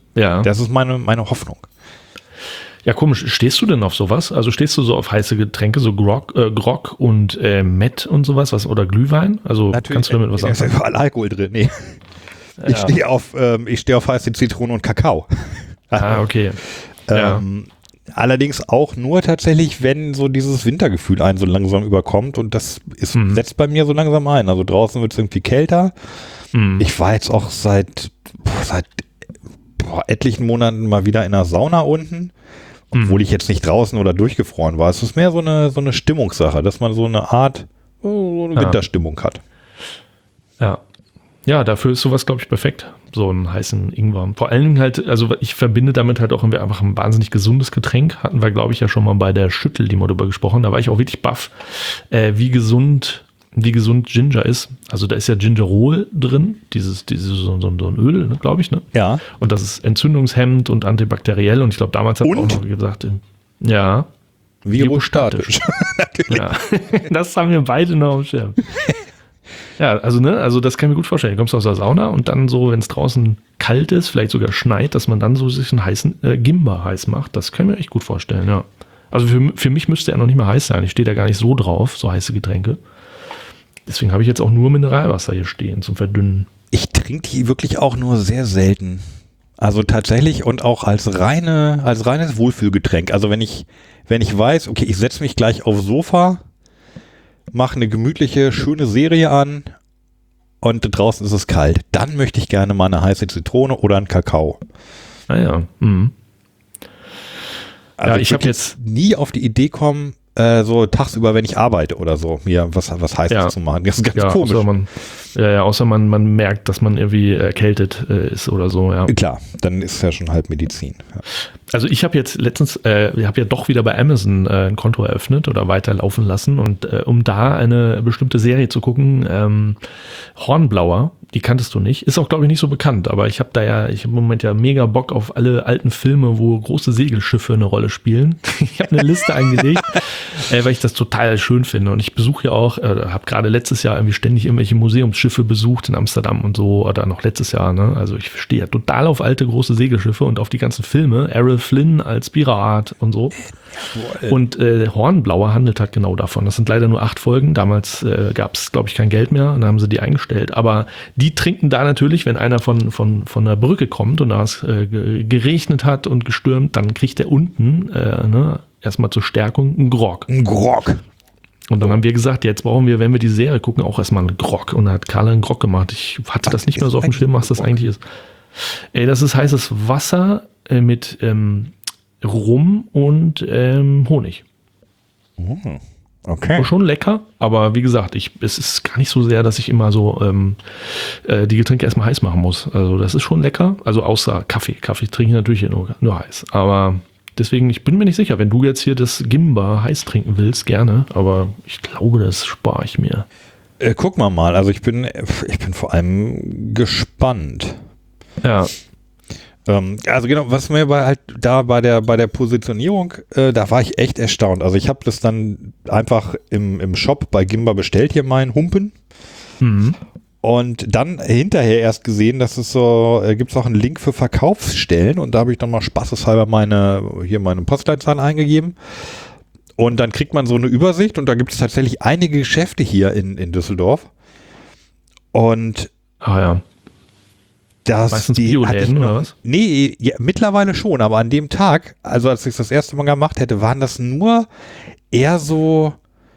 Ja. Das ist meine Hoffnung. Ja, komisch. Stehst du denn auf sowas? Also stehst du so auf heiße Getränke, so Grog und Mett und sowas, oder Glühwein? Also Natürlich, kannst du damit was da ist ja anfangen? überall Alkohol drin. Nee. Ich stehe auf heiße Zitrone und Kakao. Okay. Ja. Allerdings auch nur tatsächlich, wenn so dieses Wintergefühl einen so langsam überkommt und das setzt bei mir so langsam ein. Also draußen wird es irgendwie kälter. Ich war jetzt auch seit etlichen Monaten mal wieder in der Sauna unten, obwohl ich jetzt nicht draußen oder durchgefroren war. Es ist mehr so eine Stimmungssache, dass man so eine Art so eine Winterstimmung hat. Ja. Ja, dafür ist sowas, glaube ich, perfekt. So einen heißen Ingwer. Vor allen Dingen halt, also ich verbinde damit halt auch irgendwie einfach ein wahnsinnig gesundes Getränk. Hatten wir, glaube ich, ja schon mal bei der Schüttel, die mal drüber gesprochen. Da war ich auch wirklich baff, wie gesund Ginger ist. Also da ist ja Gingerol drin, dieses so ein Öl, ne, glaube ich, ne? Ja. Und das ist entzündungshemmend und antibakteriell. Und ich glaube, damals hat man auch noch gesagt, ja. Virostatisch. Ja, das haben wir beide noch am Schirm. Ja, also das kann ich mir gut vorstellen. Du kommst aus der Sauna und dann so, wenn es draußen kalt ist, vielleicht sogar schneit, dass man dann so sich einen heißen Gimba heiß macht. Das kann ich mir echt gut vorstellen, ja. Also für mich müsste er noch nicht mal heiß sein. Ich stehe da gar nicht so drauf, so heiße Getränke. Deswegen habe ich jetzt auch nur Mineralwasser hier stehen zum Verdünnen. Ich trinke die wirklich auch nur sehr selten. Also tatsächlich und auch als reines Wohlfühlgetränk. Also wenn ich weiß, okay, ich setze mich gleich aufs Sofa, mache eine gemütliche, schöne Serie an und draußen ist es kalt. Dann möchte ich gerne mal eine heiße Zitrone oder einen Kakao. Ah ja. Also ja, ich habe jetzt nie auf die Idee kommen, so tagsüber, wenn ich arbeite oder so, mir was Heißes zu machen. Das ist ganz komisch. Außer man merkt, dass man irgendwie erkältet ist oder so. Ja. Klar, dann ist es ja schon halb Medizin. Ja. Also ich habe jetzt letztens, ich habe ja doch wieder bei Amazon ein Konto eröffnet oder weiterlaufen lassen und um da eine bestimmte Serie zu gucken, Hornblower, die kanntest du nicht, ist auch glaube ich nicht so bekannt, aber ich habe im Moment ja mega Bock auf alle alten Filme, wo große Segelschiffe eine Rolle spielen. Ich habe eine Liste angelegt, weil ich das total schön finde und ich besuche ja auch, habe gerade letztes Jahr irgendwie ständig irgendwelche Museumsschiffe besucht in Amsterdam und so oder noch letztes Jahr, ne? Also ich stehe ja total auf alte große Segelschiffe und auf die ganzen Filme, Errol Flynn als Pirat und so. Und Hornblower handelt halt genau davon. Das sind leider nur 8 Folgen. Damals gab es, glaube ich, kein Geld mehr und dann haben sie die eingestellt. Aber die trinken da natürlich, wenn einer von der Brücke kommt und da es geregnet hat und gestürmt, dann kriegt er unten erstmal zur Stärkung einen Grog. Ein Grog. Und dann haben wir gesagt, jetzt brauchen wir, wenn wir die Serie gucken, auch erstmal einen Grog. Und da hat Carla einen Grog gemacht. Ich hatte das nicht mehr so auf dem Schirm, was das eigentlich ist. Das ist heißes Wasser mit Rum und Honig. Okay. Schon lecker, aber wie gesagt, es ist gar nicht so sehr, dass ich immer so die Getränke erstmal heiß machen muss. Also das ist schon lecker, also außer Kaffee. Kaffee trinke ich natürlich nur heiß. Aber deswegen, ich bin mir nicht sicher, wenn du jetzt hier das Gimba heiß trinken willst, gerne. Aber ich glaube, das spare ich mir. Guck mal, also ich bin vor allem gespannt. Ja. Also genau, was mir bei der Positionierung, da war ich echt erstaunt. Also ich habe das dann einfach im Shop bei Gimba bestellt, hier meinen Humpen. Und dann hinterher erst gesehen, dass es so, gibt es auch einen Link für Verkaufsstellen und da habe ich dann mal spaßeshalber meine Postleitzahl eingegeben. Und dann kriegt man so eine Übersicht und da gibt es tatsächlich einige Geschäfte hier in Düsseldorf. Und meistens Bioläden oder was? Nee, ja, mittlerweile schon, aber an dem Tag, also als ich das erste Mal gemacht hätte, waren das nur eher so,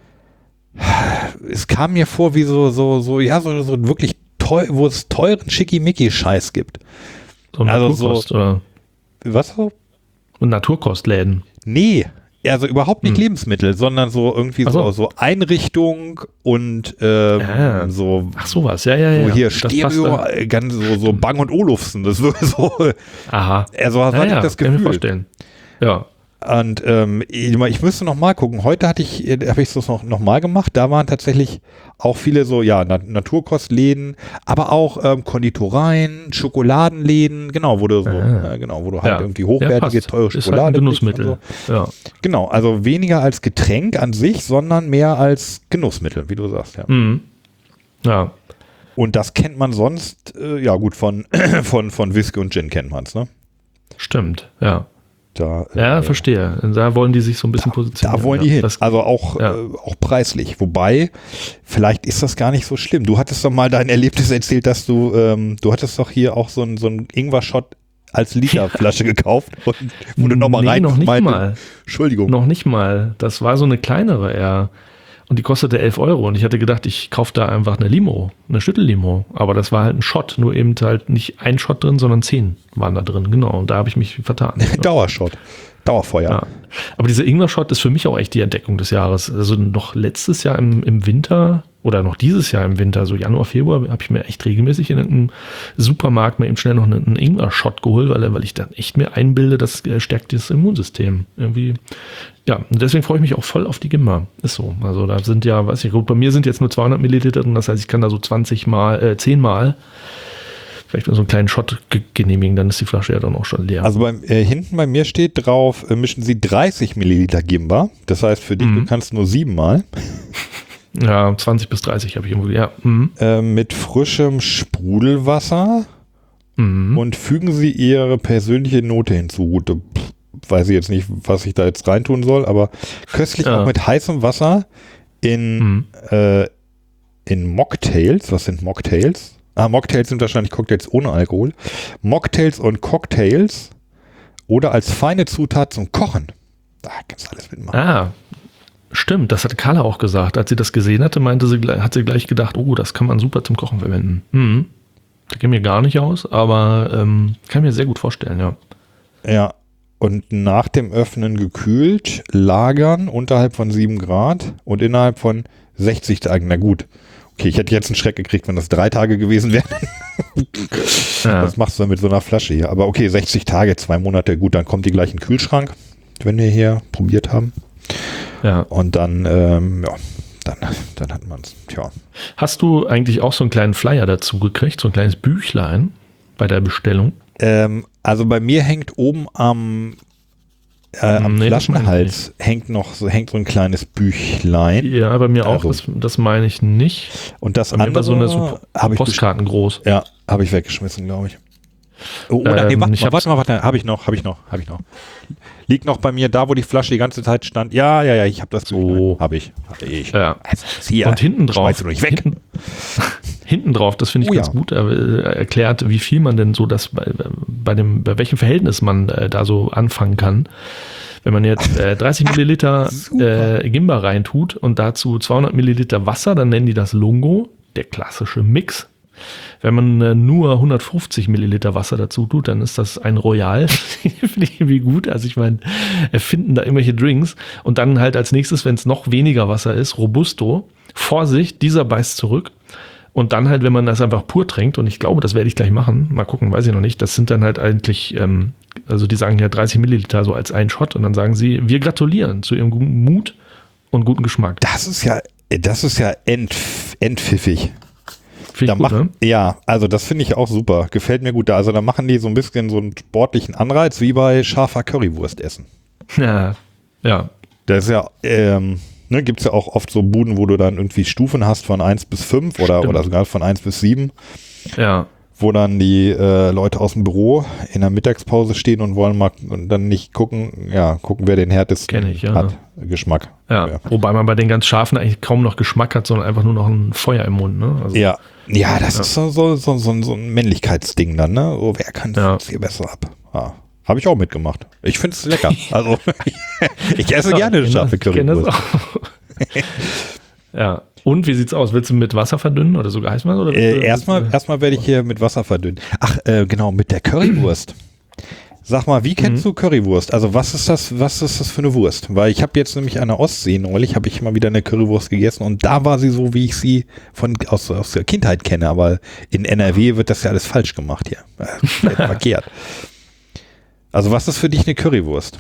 es kam mir vor wie so wirklich wo es teuren Schickimicki-Scheiß gibt. So Naturkost, oder? Was so? Und Naturkostläden. Nee, also überhaupt nicht Lebensmittel, sondern so irgendwie so Einrichtung und so. Ach sowas, ja. So hier Stereo, ganz so Bang und Olufsen, das würde so. Aha. Also hatte ich das Gefühl. Kann ich mir vorstellen. Ja. Und ich müsste noch mal gucken. Heute habe ich das noch mal gemacht. Da waren tatsächlich auch viele so Naturkostläden, aber auch Konditoreien, Schokoladenläden, genau, wo du halt irgendwie hochwertige, teure Schokolade halt Genussmittel. So. Ja. Genau, also weniger als Getränk an sich, sondern mehr als Genussmittel, wie du sagst, ja. Ja. Und das kennt man sonst, gut, von Whisky und Gin kennt man es, ne? Stimmt, ja. Da, verstehe. Da wollen die sich so ein bisschen positionieren. Da wollen die hin. Das, Also auch preislich. Wobei, vielleicht ist das gar nicht so schlimm. Du hattest doch mal dein Erlebnis erzählt, dass du hattest doch hier auch so einen Ingwer-Shot als Literflasche gekauft und wo du nochmal rein noch nicht meinte, mal. Entschuldigung. Noch nicht mal. Das war so eine kleinere eher. Und die kostete 11 Euro. Und ich hatte gedacht, ich kaufe da einfach eine Limo, eine Schüttellimo. Aber das war halt ein Shot. Nur eben halt nicht ein Shot drin, sondern 10 waren da drin. Genau. Und da habe ich mich vertan. Dauershot. Dauerfeuer. Ja. Aber dieser Ingwer-Shot ist für mich auch echt die Entdeckung des Jahres. Also noch letztes Jahr im Winter oder noch dieses Jahr im Winter, so Januar, Februar, habe ich mir echt regelmäßig in einem Supermarkt mal eben schnell noch einen Ingwer-Shot geholt, weil ich dann echt mir einbilde, das stärkt das Immunsystem. Irgendwie. Ja, und deswegen freue ich mich auch voll auf die Gimmer. Ist so. Also da sind ja, weiß ich, gut, bei mir sind jetzt nur 200 Milliliter drin, das heißt, ich kann da so 10 Mal vielleicht mal so einen kleinen Shot genehmigen, dann ist die Flasche ja dann auch schon leer. Also hinten bei mir steht drauf, mischen Sie 30 Milliliter Gimba. Das heißt für dich, du kannst nur 7 Mal. Ja, 20 bis 30 habe ich irgendwo, ja. Mit frischem Sprudelwasser und fügen Sie Ihre persönliche Note hinzu. Gut, weiß ich jetzt nicht, was ich da jetzt reintun soll, aber köstlich auch mit heißem Wasser in Mocktails. Was sind Mocktails? Mocktails sind wahrscheinlich Cocktails ohne Alkohol. Mocktails und Cocktails oder als feine Zutat zum Kochen. Da kannst du alles mitmachen. Stimmt, das hat Carla auch gesagt. Als sie das gesehen hatte, hat sie gleich gedacht, oh, das kann man super zum Kochen verwenden. Das geht mir gar nicht aus, aber kann mir sehr gut vorstellen, ja. Ja, und nach dem Öffnen gekühlt, lagern unterhalb von 7 Grad und innerhalb von 60 Tagen. Na gut. Okay, ich hätte jetzt einen Schreck gekriegt, wenn das 3 Tage gewesen wären. Was machst du mit so einer Flasche hier? Aber okay, 60 Tage, 2 Monate, gut, dann kommt die gleich in den Kühlschrank, wenn wir hier probiert haben. Ja. Und dann, dann hat man es. Tja. Hast du eigentlich auch so einen kleinen Flyer dazu gekriegt, so ein kleines Büchlein bei der Bestellung? Also bei mir hängt oben am Flaschenhals hängt so ein kleines Büchlein. Ja, bei mir auch, das meine ich nicht. Und das bei andere so eine Postkarten groß. Ja, habe ich weggeschmissen, glaube ich. Oder warte, habe ich noch. Liegt noch bei mir da, wo die Flasche die ganze Zeit stand. Ja, ich habe das so. Habe ich. Ja. Hier, und hinten drauf. Schmeißt du nicht weg. Hinten drauf, das finde ich ganz gut, erklärt, wie viel man denn so bei welchem Verhältnis man da so anfangen kann. Wenn man jetzt 30 Milliliter Gimba reintut und dazu 200 Milliliter Wasser, dann nennen die das Lungo, der klassische Mix. Wenn man nur 150 Milliliter Wasser dazu tut, dann ist das ein Royal. Finde ich irgendwie gut. Also ich meine, erfinden da irgendwelche Drinks. Und dann halt als nächstes, wenn es noch weniger Wasser ist, Robusto. Vorsicht, dieser beißt zurück. Und dann halt, wenn man das einfach pur trinkt, und ich glaube, das werde ich gleich machen, mal gucken, weiß ich noch nicht, das sind dann halt eigentlich, also die sagen ja 30 Milliliter so als ein Shot und dann sagen sie, wir gratulieren zu ihrem guten Mut und guten Geschmack. Das ist ja endpfiffig. Finde ich gut, ne? Ja, also das finde ich auch super. Gefällt mir gut. Also da machen die so ein bisschen so einen sportlichen Anreiz, wie bei scharfer Currywurst essen. Ja. Das ist ja, gibt es ja auch oft so Buden, wo du dann irgendwie Stufen hast von 1 bis 5 oder sogar von 1 bis 7. Ja. Wo dann die Leute aus dem Büro in der Mittagspause stehen und wollen mal und dann nicht gucken, wer den härtesten hat. Geschmack. Ja. Wobei man bei den ganz scharfen eigentlich kaum noch Geschmack hat, sondern einfach nur noch ein Feuer im Mund. Ne? Also, das ist so ein Männlichkeitsding dann, ne? So, wer kann das hier besser ab? Ja. Habe ich auch mitgemacht. Ich finde es lecker. Also ich esse gerne scharfe Currywurst. Ja. Und wie sieht's aus? Willst du mit Wasser verdünnen oder sogar heiß machen? Oder erstmal werde ich hier mit Wasser verdünnen. Ach, genau, mit der Currywurst. Sag mal, wie kennst du Currywurst? Also was ist das für eine Wurst? Weil ich habe jetzt nämlich an der Ostsee neulich, habe ich mal wieder eine Currywurst gegessen und da war sie so, wie ich sie aus der Kindheit kenne, aber in NRW wird das ja alles falsch gemacht hier. Verkehrt. Also was ist für dich eine Currywurst?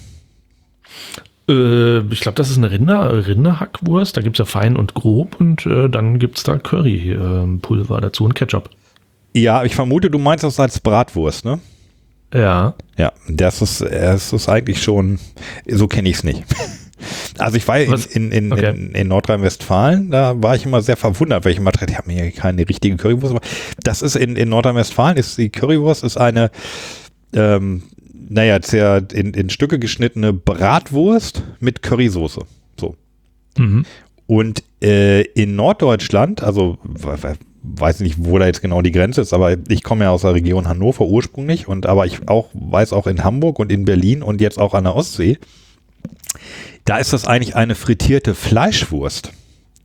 Ich glaube, das ist eine Rinderhackwurst. Da gibt es ja fein und grob und dann gibt es da Currypulver dazu und Ketchup. Ja, ich vermute, du meinst das als Bratwurst, ne? Ja. Ja, das ist eigentlich schon, so kenne ich es nicht. Also ich war in Nordrhein-Westfalen, da war ich immer sehr verwundert, weil ich immer dachte, ich habe mir hier keine richtige Currywurst. Aber das ist in Nordrhein-Westfalen, die Currywurst ist eine naja, in Stücke geschnittene Bratwurst mit Currysoße. So. Mhm. Und in Norddeutschland, also weiß nicht, wo da jetzt genau die Grenze ist, aber ich komme ja aus der Region Hannover ursprünglich aber ich weiß auch in Hamburg und in Berlin und jetzt auch an der Ostsee, da ist das eigentlich eine frittierte Fleischwurst.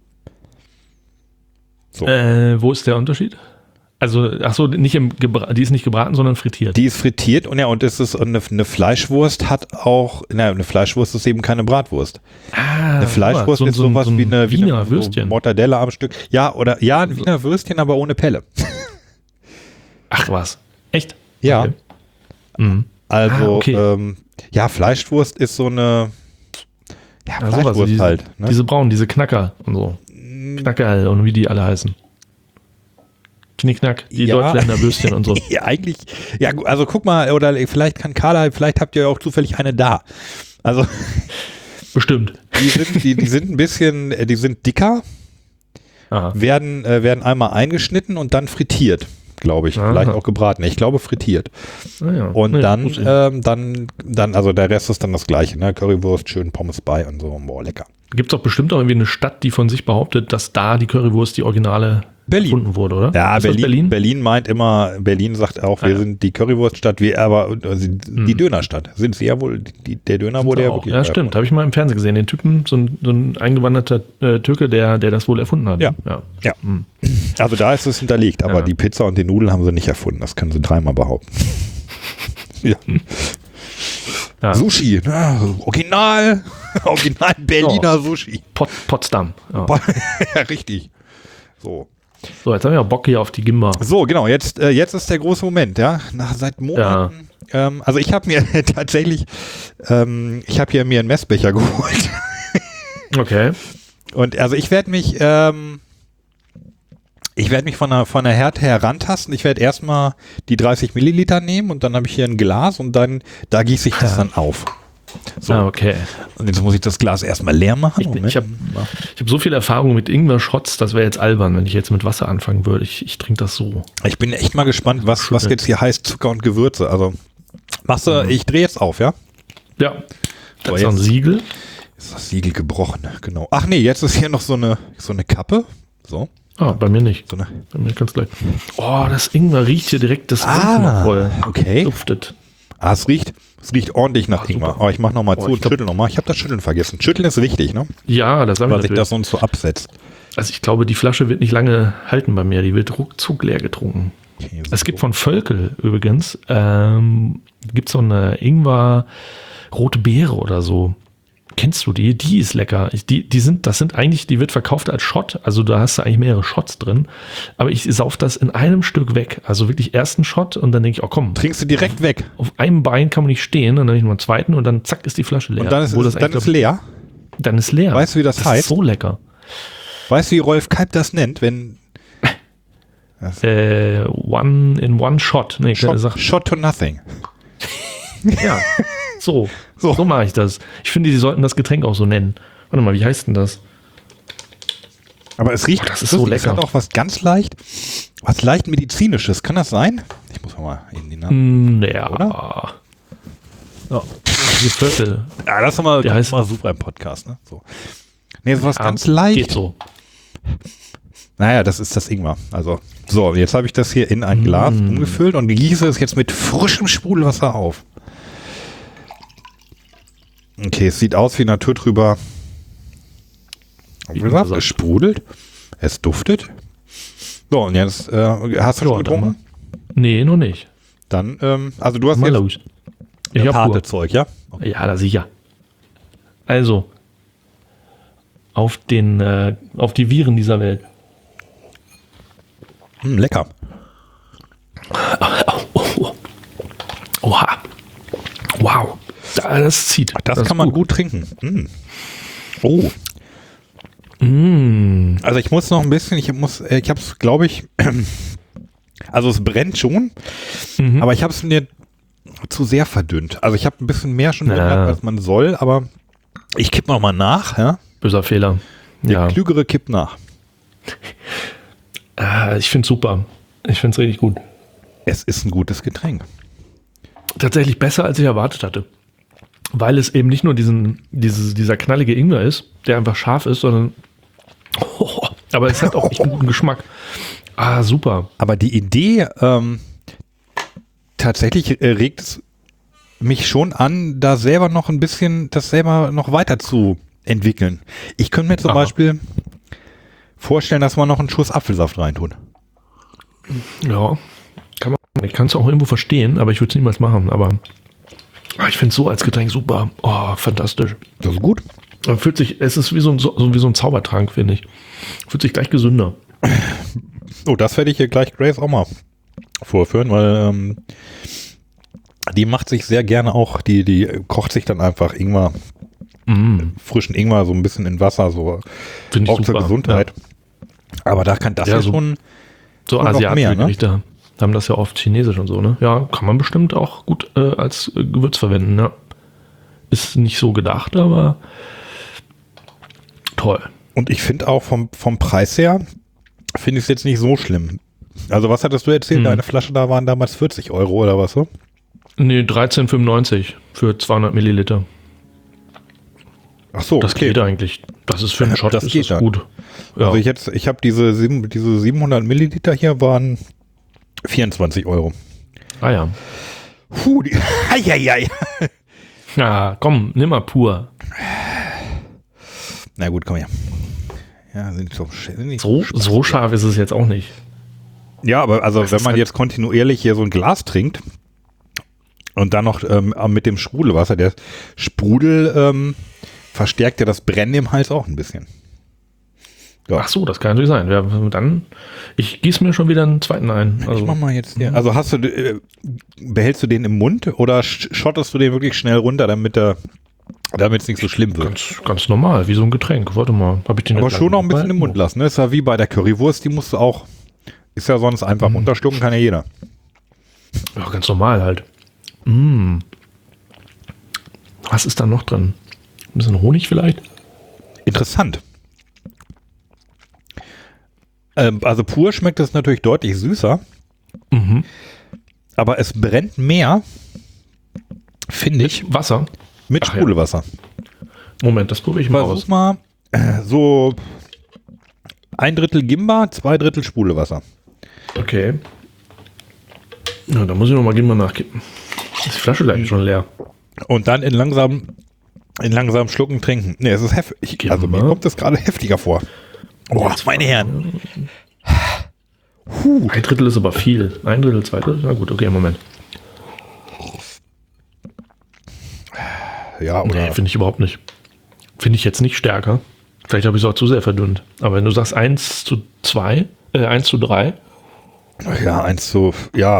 So. Wo ist der Unterschied? Also, die ist nicht gebraten, sondern frittiert. Die ist frittiert und eine Fleischwurst hat auch, eine Fleischwurst ist eben keine Bratwurst. Eine Fleischwurst ist sowas wie eine Wiener Würstchen. So Mortadella am Stück. Ja, ein Wiener Würstchen, aber ohne Pelle. Ach was, echt? Ja. Okay. Mhm. Also, okay. Fleischwurst ist so eine, Fleischwurst diese, halt. Ne? Diese braunen, diese Knacker und so. Knackerl und wie die alle heißen. Knickknack, die Deutschländer Würstchen und so. Ja, eigentlich, ja, also guck mal, oder vielleicht kann Carla, vielleicht habt ihr ja auch zufällig eine da. Also. Bestimmt. Die sind ein bisschen, die sind dicker, werden einmal eingeschnitten und dann frittiert, glaube ich. Aha. Vielleicht auch gebraten. Ich glaube frittiert. Und dann, also der Rest ist dann das Gleiche, ne? Currywurst, schön Pommes bei und so. Boah, lecker. Gibt es auch bestimmt auch irgendwie eine Stadt, die von sich behauptet, dass da die Currywurst die Originale erfunden wurde, oder? Ja, Berlin meint immer, Berlin sagt auch, wir sind die Currywurststadt, die Dönerstadt. Sind sie ja wohl, der Döner wurde ja wirklich. Ja, stimmt, habe ich mal im Fernsehen gesehen, den Typen, so ein eingewanderter Türke, der das wohl erfunden hat. Ja. Also da ist es hinterlegt, aber die Pizza und die Nudeln haben sie nicht erfunden, das können sie dreimal behaupten. Ja. Sushi, Original Berliner Sushi. Potsdam. Ja, richtig. So, jetzt haben wir Bock hier auf die Gimba. So, genau, jetzt ist der große Moment, ja. Seit Monaten. Ja. Also ich habe mir tatsächlich, ich habe hier mir einen Messbecher geholt. Okay. Und also ich werde mich von der Härte her rantasten. Ich werde erstmal die 30 Milliliter nehmen und dann habe ich hier ein Glas und dann, da gieße ich das dann auf. So. Okay. Und jetzt muss ich das Glas erstmal leer machen. Ich habe so viel Erfahrung mit Ingwer-Shots, das wäre jetzt albern, wenn ich jetzt mit Wasser anfangen würde. Ich trinke das so. Ich bin echt mal gespannt, was jetzt hier heißt Zucker und Gewürze. Also machst du, ich drehe jetzt auf, ja? Ja. Das ist ein Siegel. Ist das Siegel gebrochen, genau. Ach nee, jetzt ist hier noch so eine Kappe. So. Bei mir nicht. Bei mir ganz gleich. Oh, das Ingwer riecht hier direkt das Ingwer voll. Okay. Duftet. Es riecht ordentlich nach Ingwer. Aber ich mach nochmal zu und schüttel nochmal. Ich habe das Schütteln vergessen. Schütteln ist wichtig, ne? Ja, das haben wir natürlich. Weil sich das sonst so absetzt. Also ich glaube, die Flasche wird nicht lange halten bei mir. Die wird ruckzuck leer getrunken. Okay, es gibt von Völkel übrigens, gibt so eine Ingwer rote Beere oder so. Kennst du die? Die ist lecker. Die wird verkauft als Shot. Also da hast du eigentlich mehrere Shots drin. Aber ich sauf das in einem Stück weg. Also wirklich ersten Shot und dann denke ich, komm. Trinkst du direkt weg? Auf einem Bein kann man nicht stehen und dann nehme ich noch einen zweiten und dann zack ist die Flasche leer. Und dann ist leer? Dann ist leer. Weißt du, wie das heißt? Ist so lecker. Weißt du, wie Rolf Kalb das nennt, wenn... One in one shot. Nee, shot to nothing. Ja, so mache ich das. Ich finde, die sollten das Getränk auch so nennen. Warte mal, wie heißt denn das? Aber es riecht, das ist so lecker. Es hat auch was leicht medizinisches. Kann das sein? Ich muss mal in die Namen. Ja. Oder? Ja. Die Viertel. Ja, das ist mal super im Podcast, ne? So. Nee, so was ganz leicht. Geht so. Naja, das ist das Ingwer. Also, so, jetzt habe ich das hier in ein Glas umgefüllt und gieße es jetzt mit frischem Sprudelwasser auf. Okay, es sieht aus wie naturtrüber. Wie gesagt, es sprudelt, es duftet. So, und jetzt hast du schon getrunken? Nee, noch nicht. Dann, also du hast mal jetzt los. Ich hab harte Zeug, ja? Okay. Ja, da sicher. Also, auf die Viren dieser Welt. Lecker. Oha. Wow. Das zieht. Das kann man gut trinken. Oh. Also ich muss noch ein bisschen, ich habe es, glaube ich, also es brennt schon, aber ich habe es mir zu sehr verdünnt. Also ich habe ein bisschen mehr schon drin, als man soll, aber ich kipp noch mal nach. Ja? Böser Fehler. Der Klügere kippt nach. Ich finde es super. Ich finde es richtig gut. Es ist ein gutes Getränk. tatsächlich besser, als ich erwartet hatte. Weil es eben nicht nur dieser knallige Ingwer ist, der einfach scharf ist, sondern aber es hat auch echt einen guten Geschmack. Ah, super. Aber die Idee, tatsächlich regt es mich schon an, da selber noch ein bisschen, das selber noch weiter zu entwickeln. Ich könnte mir zum Beispiel vorstellen, dass man noch einen Schuss Apfelsaft reintut. Ja, ich kann es auch irgendwo verstehen, aber ich würde es niemals machen. Aber ich finde es so als Getränk super. Oh, fantastisch. Das ist gut. Es ist wie so ein Zaubertrank, finde ich. Fühlt sich gleich gesünder. Oh, das werde ich hier gleich Grace auch mal vorführen, weil die macht sich sehr gerne auch, die kocht sich dann einfach Ingwer, frischen Ingwer so ein bisschen in Wasser, so Find ich auch super. zur Gesundheit. Ja. Aber da kann das ja schon so asiatische Gerichte haben das ja oft chinesisch und so, ne? Ja, kann man bestimmt auch gut als Gewürz verwenden, ne? Ist nicht so gedacht, aber toll. Und ich finde auch vom Preis her, finde ich es jetzt nicht so schlimm. Also was hattest du erzählt? Eine Flasche da waren damals 40 € oder was so? Nee, 13,95 für 200 Milliliter. Ach so, das geht eigentlich. Das ist für einen Shot, das ist geht das gut. Ja. Also ich habe diese 700 Milliliter hier waren 24 €. Ah ja. Puh, eieiei. Ja, komm, nimm mal pur. Na gut, komm her. Ja, sind nicht so scharf ist es jetzt auch nicht. Ja, aber also wenn man jetzt kontinuierlich hier so ein Glas trinkt und dann noch mit dem Sprudelwasser, der Sprudel verstärkt ja das Brennen im Hals auch ein bisschen. Ja. Ach so, das kann natürlich sein. Ja, dann, ich gieße mir schon wieder einen zweiten ein. Also, ich mach mal jetzt hier. Also behältst du den im Mund oder schottest du den wirklich schnell runter, damit es nicht so schlimm wird? Ganz normal, wie so ein Getränk. Warte mal, habe ich den aber schon noch ein bisschen im Mund lassen. Ne? Ist ja wie bei der Currywurst, die musst du auch, ist ja sonst einfach runterschlucken, kann ja jeder. Ja, ganz normal halt. Was ist da noch drin? Ein bisschen Honig vielleicht? Interessant. Also pur schmeckt es natürlich deutlich süßer. Aber es brennt mehr, finde ich. Wasser? Mit Sprudelwasser. Ja. Moment, das probiere ich mal aus. Versuch mal so 1/3 Gimba, 2/3 Sprudelwasser. Okay. Ja, da muss ich nochmal Gimba nachkippen. Ist die Flasche gleich schon leer. Und dann in langsam Schlucken trinken. Ne, es ist heftig. Also mir kommt das gerade heftiger vor. Oh, meine Herren. 1/3 ist aber viel. 1/3, 2/3? Na gut, okay, Moment. Ja, oder? Nee, finde ich überhaupt nicht. Finde ich jetzt nicht stärker. Vielleicht habe ich es auch zu sehr verdünnt. Aber wenn du sagst 1:2, 1:3. Ja, 1:, ja.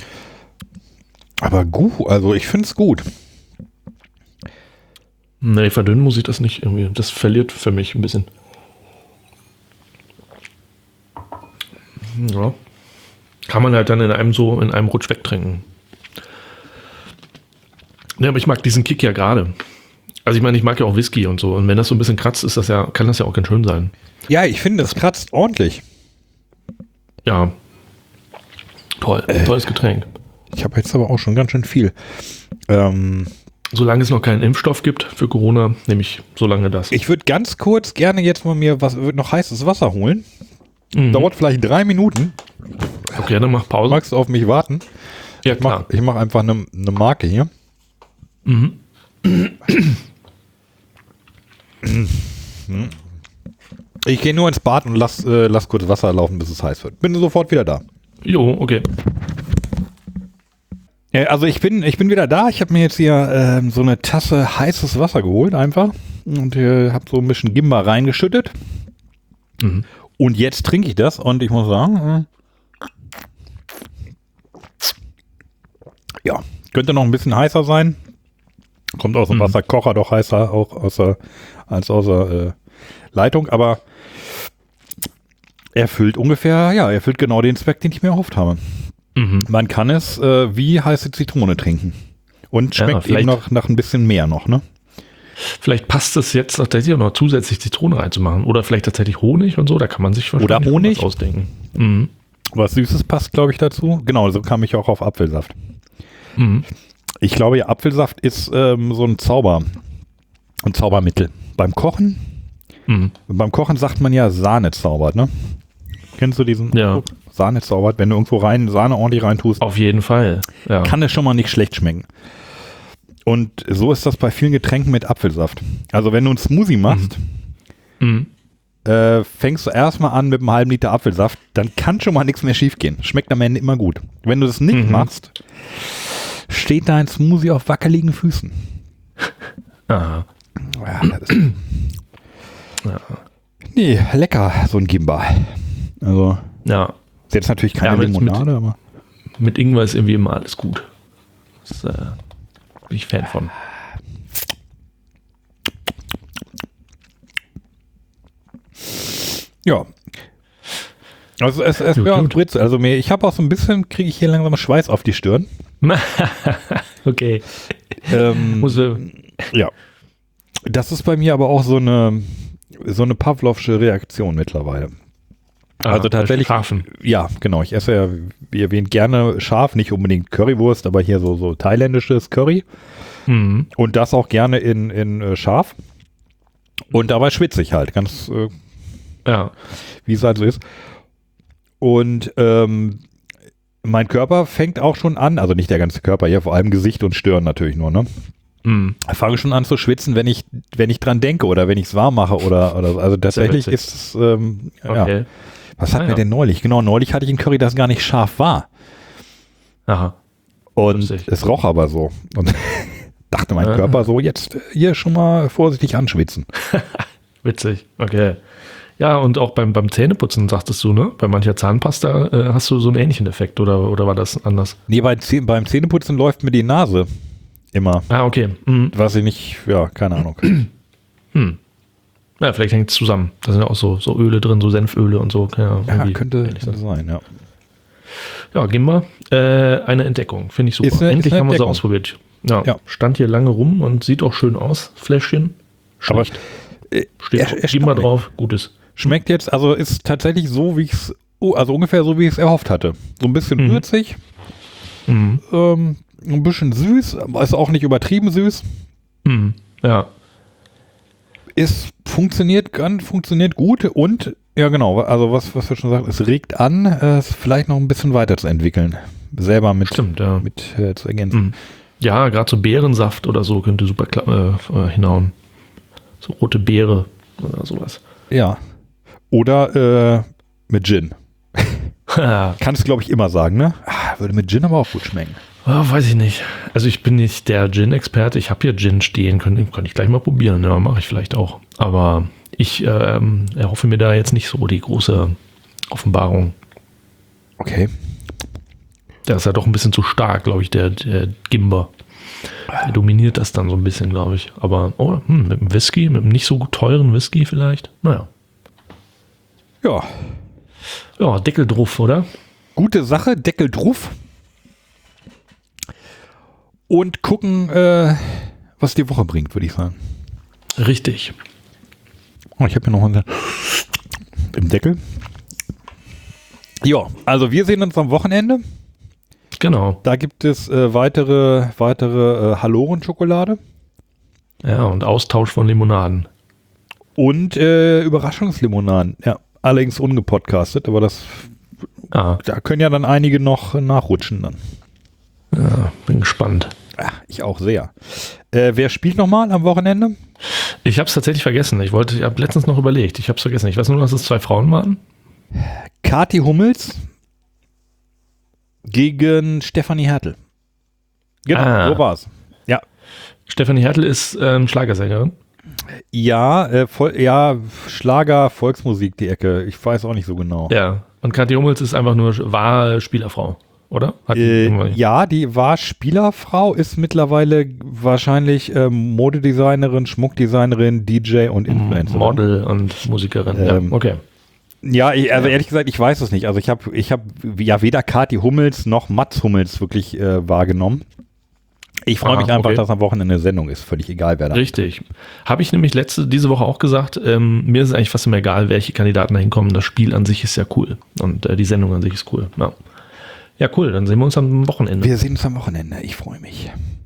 Aber gut, also ich finde es gut. Nee, verdünnen muss ich das nicht irgendwie. Das verliert für mich ein bisschen. Ja. Kann man halt dann in einem Rutsch wegtrinken. Ja, aber ich mag diesen Kick ja gerade. Also ich meine, ich mag ja auch Whisky und so. Und wenn das so ein bisschen kratzt, kann das ja auch ganz schön sein. Ja, ich finde, das kratzt ordentlich. Ja. Toll. Tolles Getränk. Ich habe jetzt aber auch schon ganz schön viel. Solange es noch keinen Impfstoff gibt für Corona, nehme ich so lange das. Ich würde ganz kurz gerne jetzt mal mir noch heißes Wasser holen. Dauert vielleicht 3 Minuten. Okay, dann mach Pause. Magst du auf mich warten? Ja, klar. Ich mach einfach eine Marke hier. Ich gehe nur ins Bad und lass kurz Wasser laufen, bis es heiß wird. Bin sofort wieder da. Jo, okay. Also ich bin wieder da. Ich habe mir jetzt hier so eine Tasse heißes Wasser geholt einfach und habe so ein bisschen Gimba reingeschüttet. Und jetzt trinke ich das und ich muss sagen, ja, könnte noch ein bisschen heißer sein. Kommt aus dem Wasserkocher, doch heißer auch als aus der Leitung, aber er erfüllt genau den Zweck, den ich mir erhofft habe. Man kann es wie heiße Zitrone trinken. Und schmeckt eben noch nach ein bisschen mehr noch, ne? Vielleicht passt es jetzt tatsächlich auch noch zusätzlich Zitrone reinzumachen. Oder vielleicht tatsächlich Honig und so, da kann man sich wahrscheinlich was ausdenken. Was Süßes passt, glaube ich, dazu. Genau, so kam ich auch auf Apfelsaft. Ich glaube, ja, Apfelsaft ist so ein Zaubermittel. Beim Kochen sagt man ja Sahne zaubert, ne? Kennst du diesen Ja. Sahne zaubert? Wenn du irgendwo Sahne ordentlich reintust, Auf jeden Fall. Ja. kann es schon mal nicht schlecht schmecken. Und so ist das bei vielen Getränken mit Apfelsaft. Also wenn du einen Smoothie machst, fängst du erstmal an mit einem halben Liter Apfelsaft, dann kann schon mal nichts mehr schief gehen. Schmeckt am Ende immer gut. Wenn du das nicht machst, steht dein Smoothie auf wackeligen Füßen. Aha. Ja, das ist nee, lecker, so ein Gimba. Also, Ja. ist jetzt natürlich keine Ja, Limonade, aber. Mit Ingwer ist irgendwie immer alles gut. Das bin ich Fan von. Ja. Also es Gut, wäre gut. Spritze. Also ich habe auch so ein bisschen, kriege ich hier langsam Schweiß auf die Stirn. Okay. Muss Ja. Das ist bei mir aber auch so eine Pavlovsche Reaktion mittlerweile. Also tatsächlich. Schafen. Ja, genau. Ich esse ja, wie erwähnt, gerne scharf, nicht unbedingt Currywurst, aber hier so thailändisches Curry. Mhm. Und das auch gerne in scharf. Und dabei schwitze ich halt, ganz Ja. wie es halt so ist. Und mein Körper fängt auch schon an, also nicht der ganze Körper, ja, vor allem Gesicht und Stirn natürlich nur, ne? Mhm. Ich fange schon an zu schwitzen, wenn ich dran denke oder wenn ich es warm mache oder also tatsächlich witzig. ist es, ja. Okay. Was hatten wir ja. denn neulich? Genau, neulich hatte ich ein Curry, das gar nicht scharf war. Aha. Und Lustig. es roch aber so. Und dachte mein Körper so, jetzt hier schon mal vorsichtig anschwitzen. Witzig. Okay. Ja, und auch beim Zähneputzen sagtest du, ne? Bei mancher Zahnpasta hast du so einen ähnlichen Effekt oder war das anders? Nee, beim Zähneputzen läuft mir die Nase immer. Ah, okay. Mhm. Was ich nicht, ja, keine Ahnung. Ja, vielleicht hängt es zusammen. Da sind ja auch so Öle drin, so Senföle und so. Ja, irgendwie könnte ähnlich sein. sein, ja. Ja, Gimba, eine Entdeckung. Finde ich super. Ist eine Endlich haben wir sie Entdeckung. ausprobiert. Ja, Ja. stand hier lange rum und sieht auch schön aus. Fläschchen. Aber Schlecht. Steht Steht Gimba drauf. Gutes. Schmeckt jetzt, also ist tatsächlich so, wie ich es, also ungefähr so, wie ich es erhofft hatte. So ein bisschen würzig, Mhm. ein bisschen süß, aber ist auch nicht übertrieben süß. Mhm. Ja. Funktioniert gut und, ja genau, also was wir schon sagen, es regt an, es vielleicht noch ein bisschen weiterzuentwickeln. Selber mit Stimmt, ja. zu ergänzen. Mhm. Ja, gerade so Beerensaft oder so könnte super hinhauen. So rote Beere oder sowas. Ja. Oder mit Gin. Ja, Kannst du, glaube ich, immer sagen, ne? Würde mit Gin aber auch gut schmecken. weiß ich nicht. Also ich bin nicht der Gin-Experte. Ich habe hier Gin stehen. Könnte ich gleich mal probieren. Ja, mache ich vielleicht auch. Aber ich erhoffe mir da jetzt nicht so die große Offenbarung. Okay. Der ist ja doch ein bisschen zu stark, glaube ich, der Gimba. Der dominiert das dann so ein bisschen, glaube ich. Aber mit einem Whisky, mit einem nicht so teuren Whisky vielleicht. Naja. Ja. Ja, Deckel drauf, oder? Gute Sache, Deckel drauf. Und gucken, was die Woche bringt, würde ich sagen. Richtig. Oh, ich habe hier noch einen im Deckel. Ja, also wir sehen uns am Wochenende. Genau. Da gibt es weitere Halloren-Schokolade. Ja, und Austausch von Limonaden. Und Überraschungslimonaden. Ja, allerdings ungepodcastet, aber Ah, da können ja dann einige noch nachrutschen dann. ja, bin gespannt. Ja, ich auch sehr. Wer spielt nochmal am Wochenende? Ich habe es tatsächlich vergessen. Ich habe letztens noch überlegt. Ich habe es vergessen. Ich weiß nur, dass es 2 Frauen waren. Kathi Hummels gegen Stefanie Hertel. Genau, so war's. Ja. Stefanie Hertel ist Schlagersängerin. Ja, Schlager, Volksmusik, die Ecke. Ich weiß auch nicht so genau. Ja. Und Kathi Hummels ist einfach nur Spielerfrau, oder? Ja, die war Spielerfrau, ist mittlerweile wahrscheinlich Modedesignerin, Schmuckdesignerin, DJ und Influencer. Model und Musikerin. Ja, okay. Ja, ehrlich gesagt, ich weiß es nicht. Also ich hab ja weder Kathi Hummels noch Mats Hummels wirklich wahrgenommen. Ich freue mich einfach, dass am Wochenende eine Sendung ist. Völlig egal, wer da ist. Richtig. Habe ich nämlich diese Woche auch gesagt, mir ist es eigentlich fast immer egal, welche Kandidaten da hinkommen. Das Spiel an sich ist ja cool. Und die Sendung an sich ist cool. Ja, cool. Dann sehen wir uns am Wochenende. Wir sehen uns am Wochenende. Ich freue mich.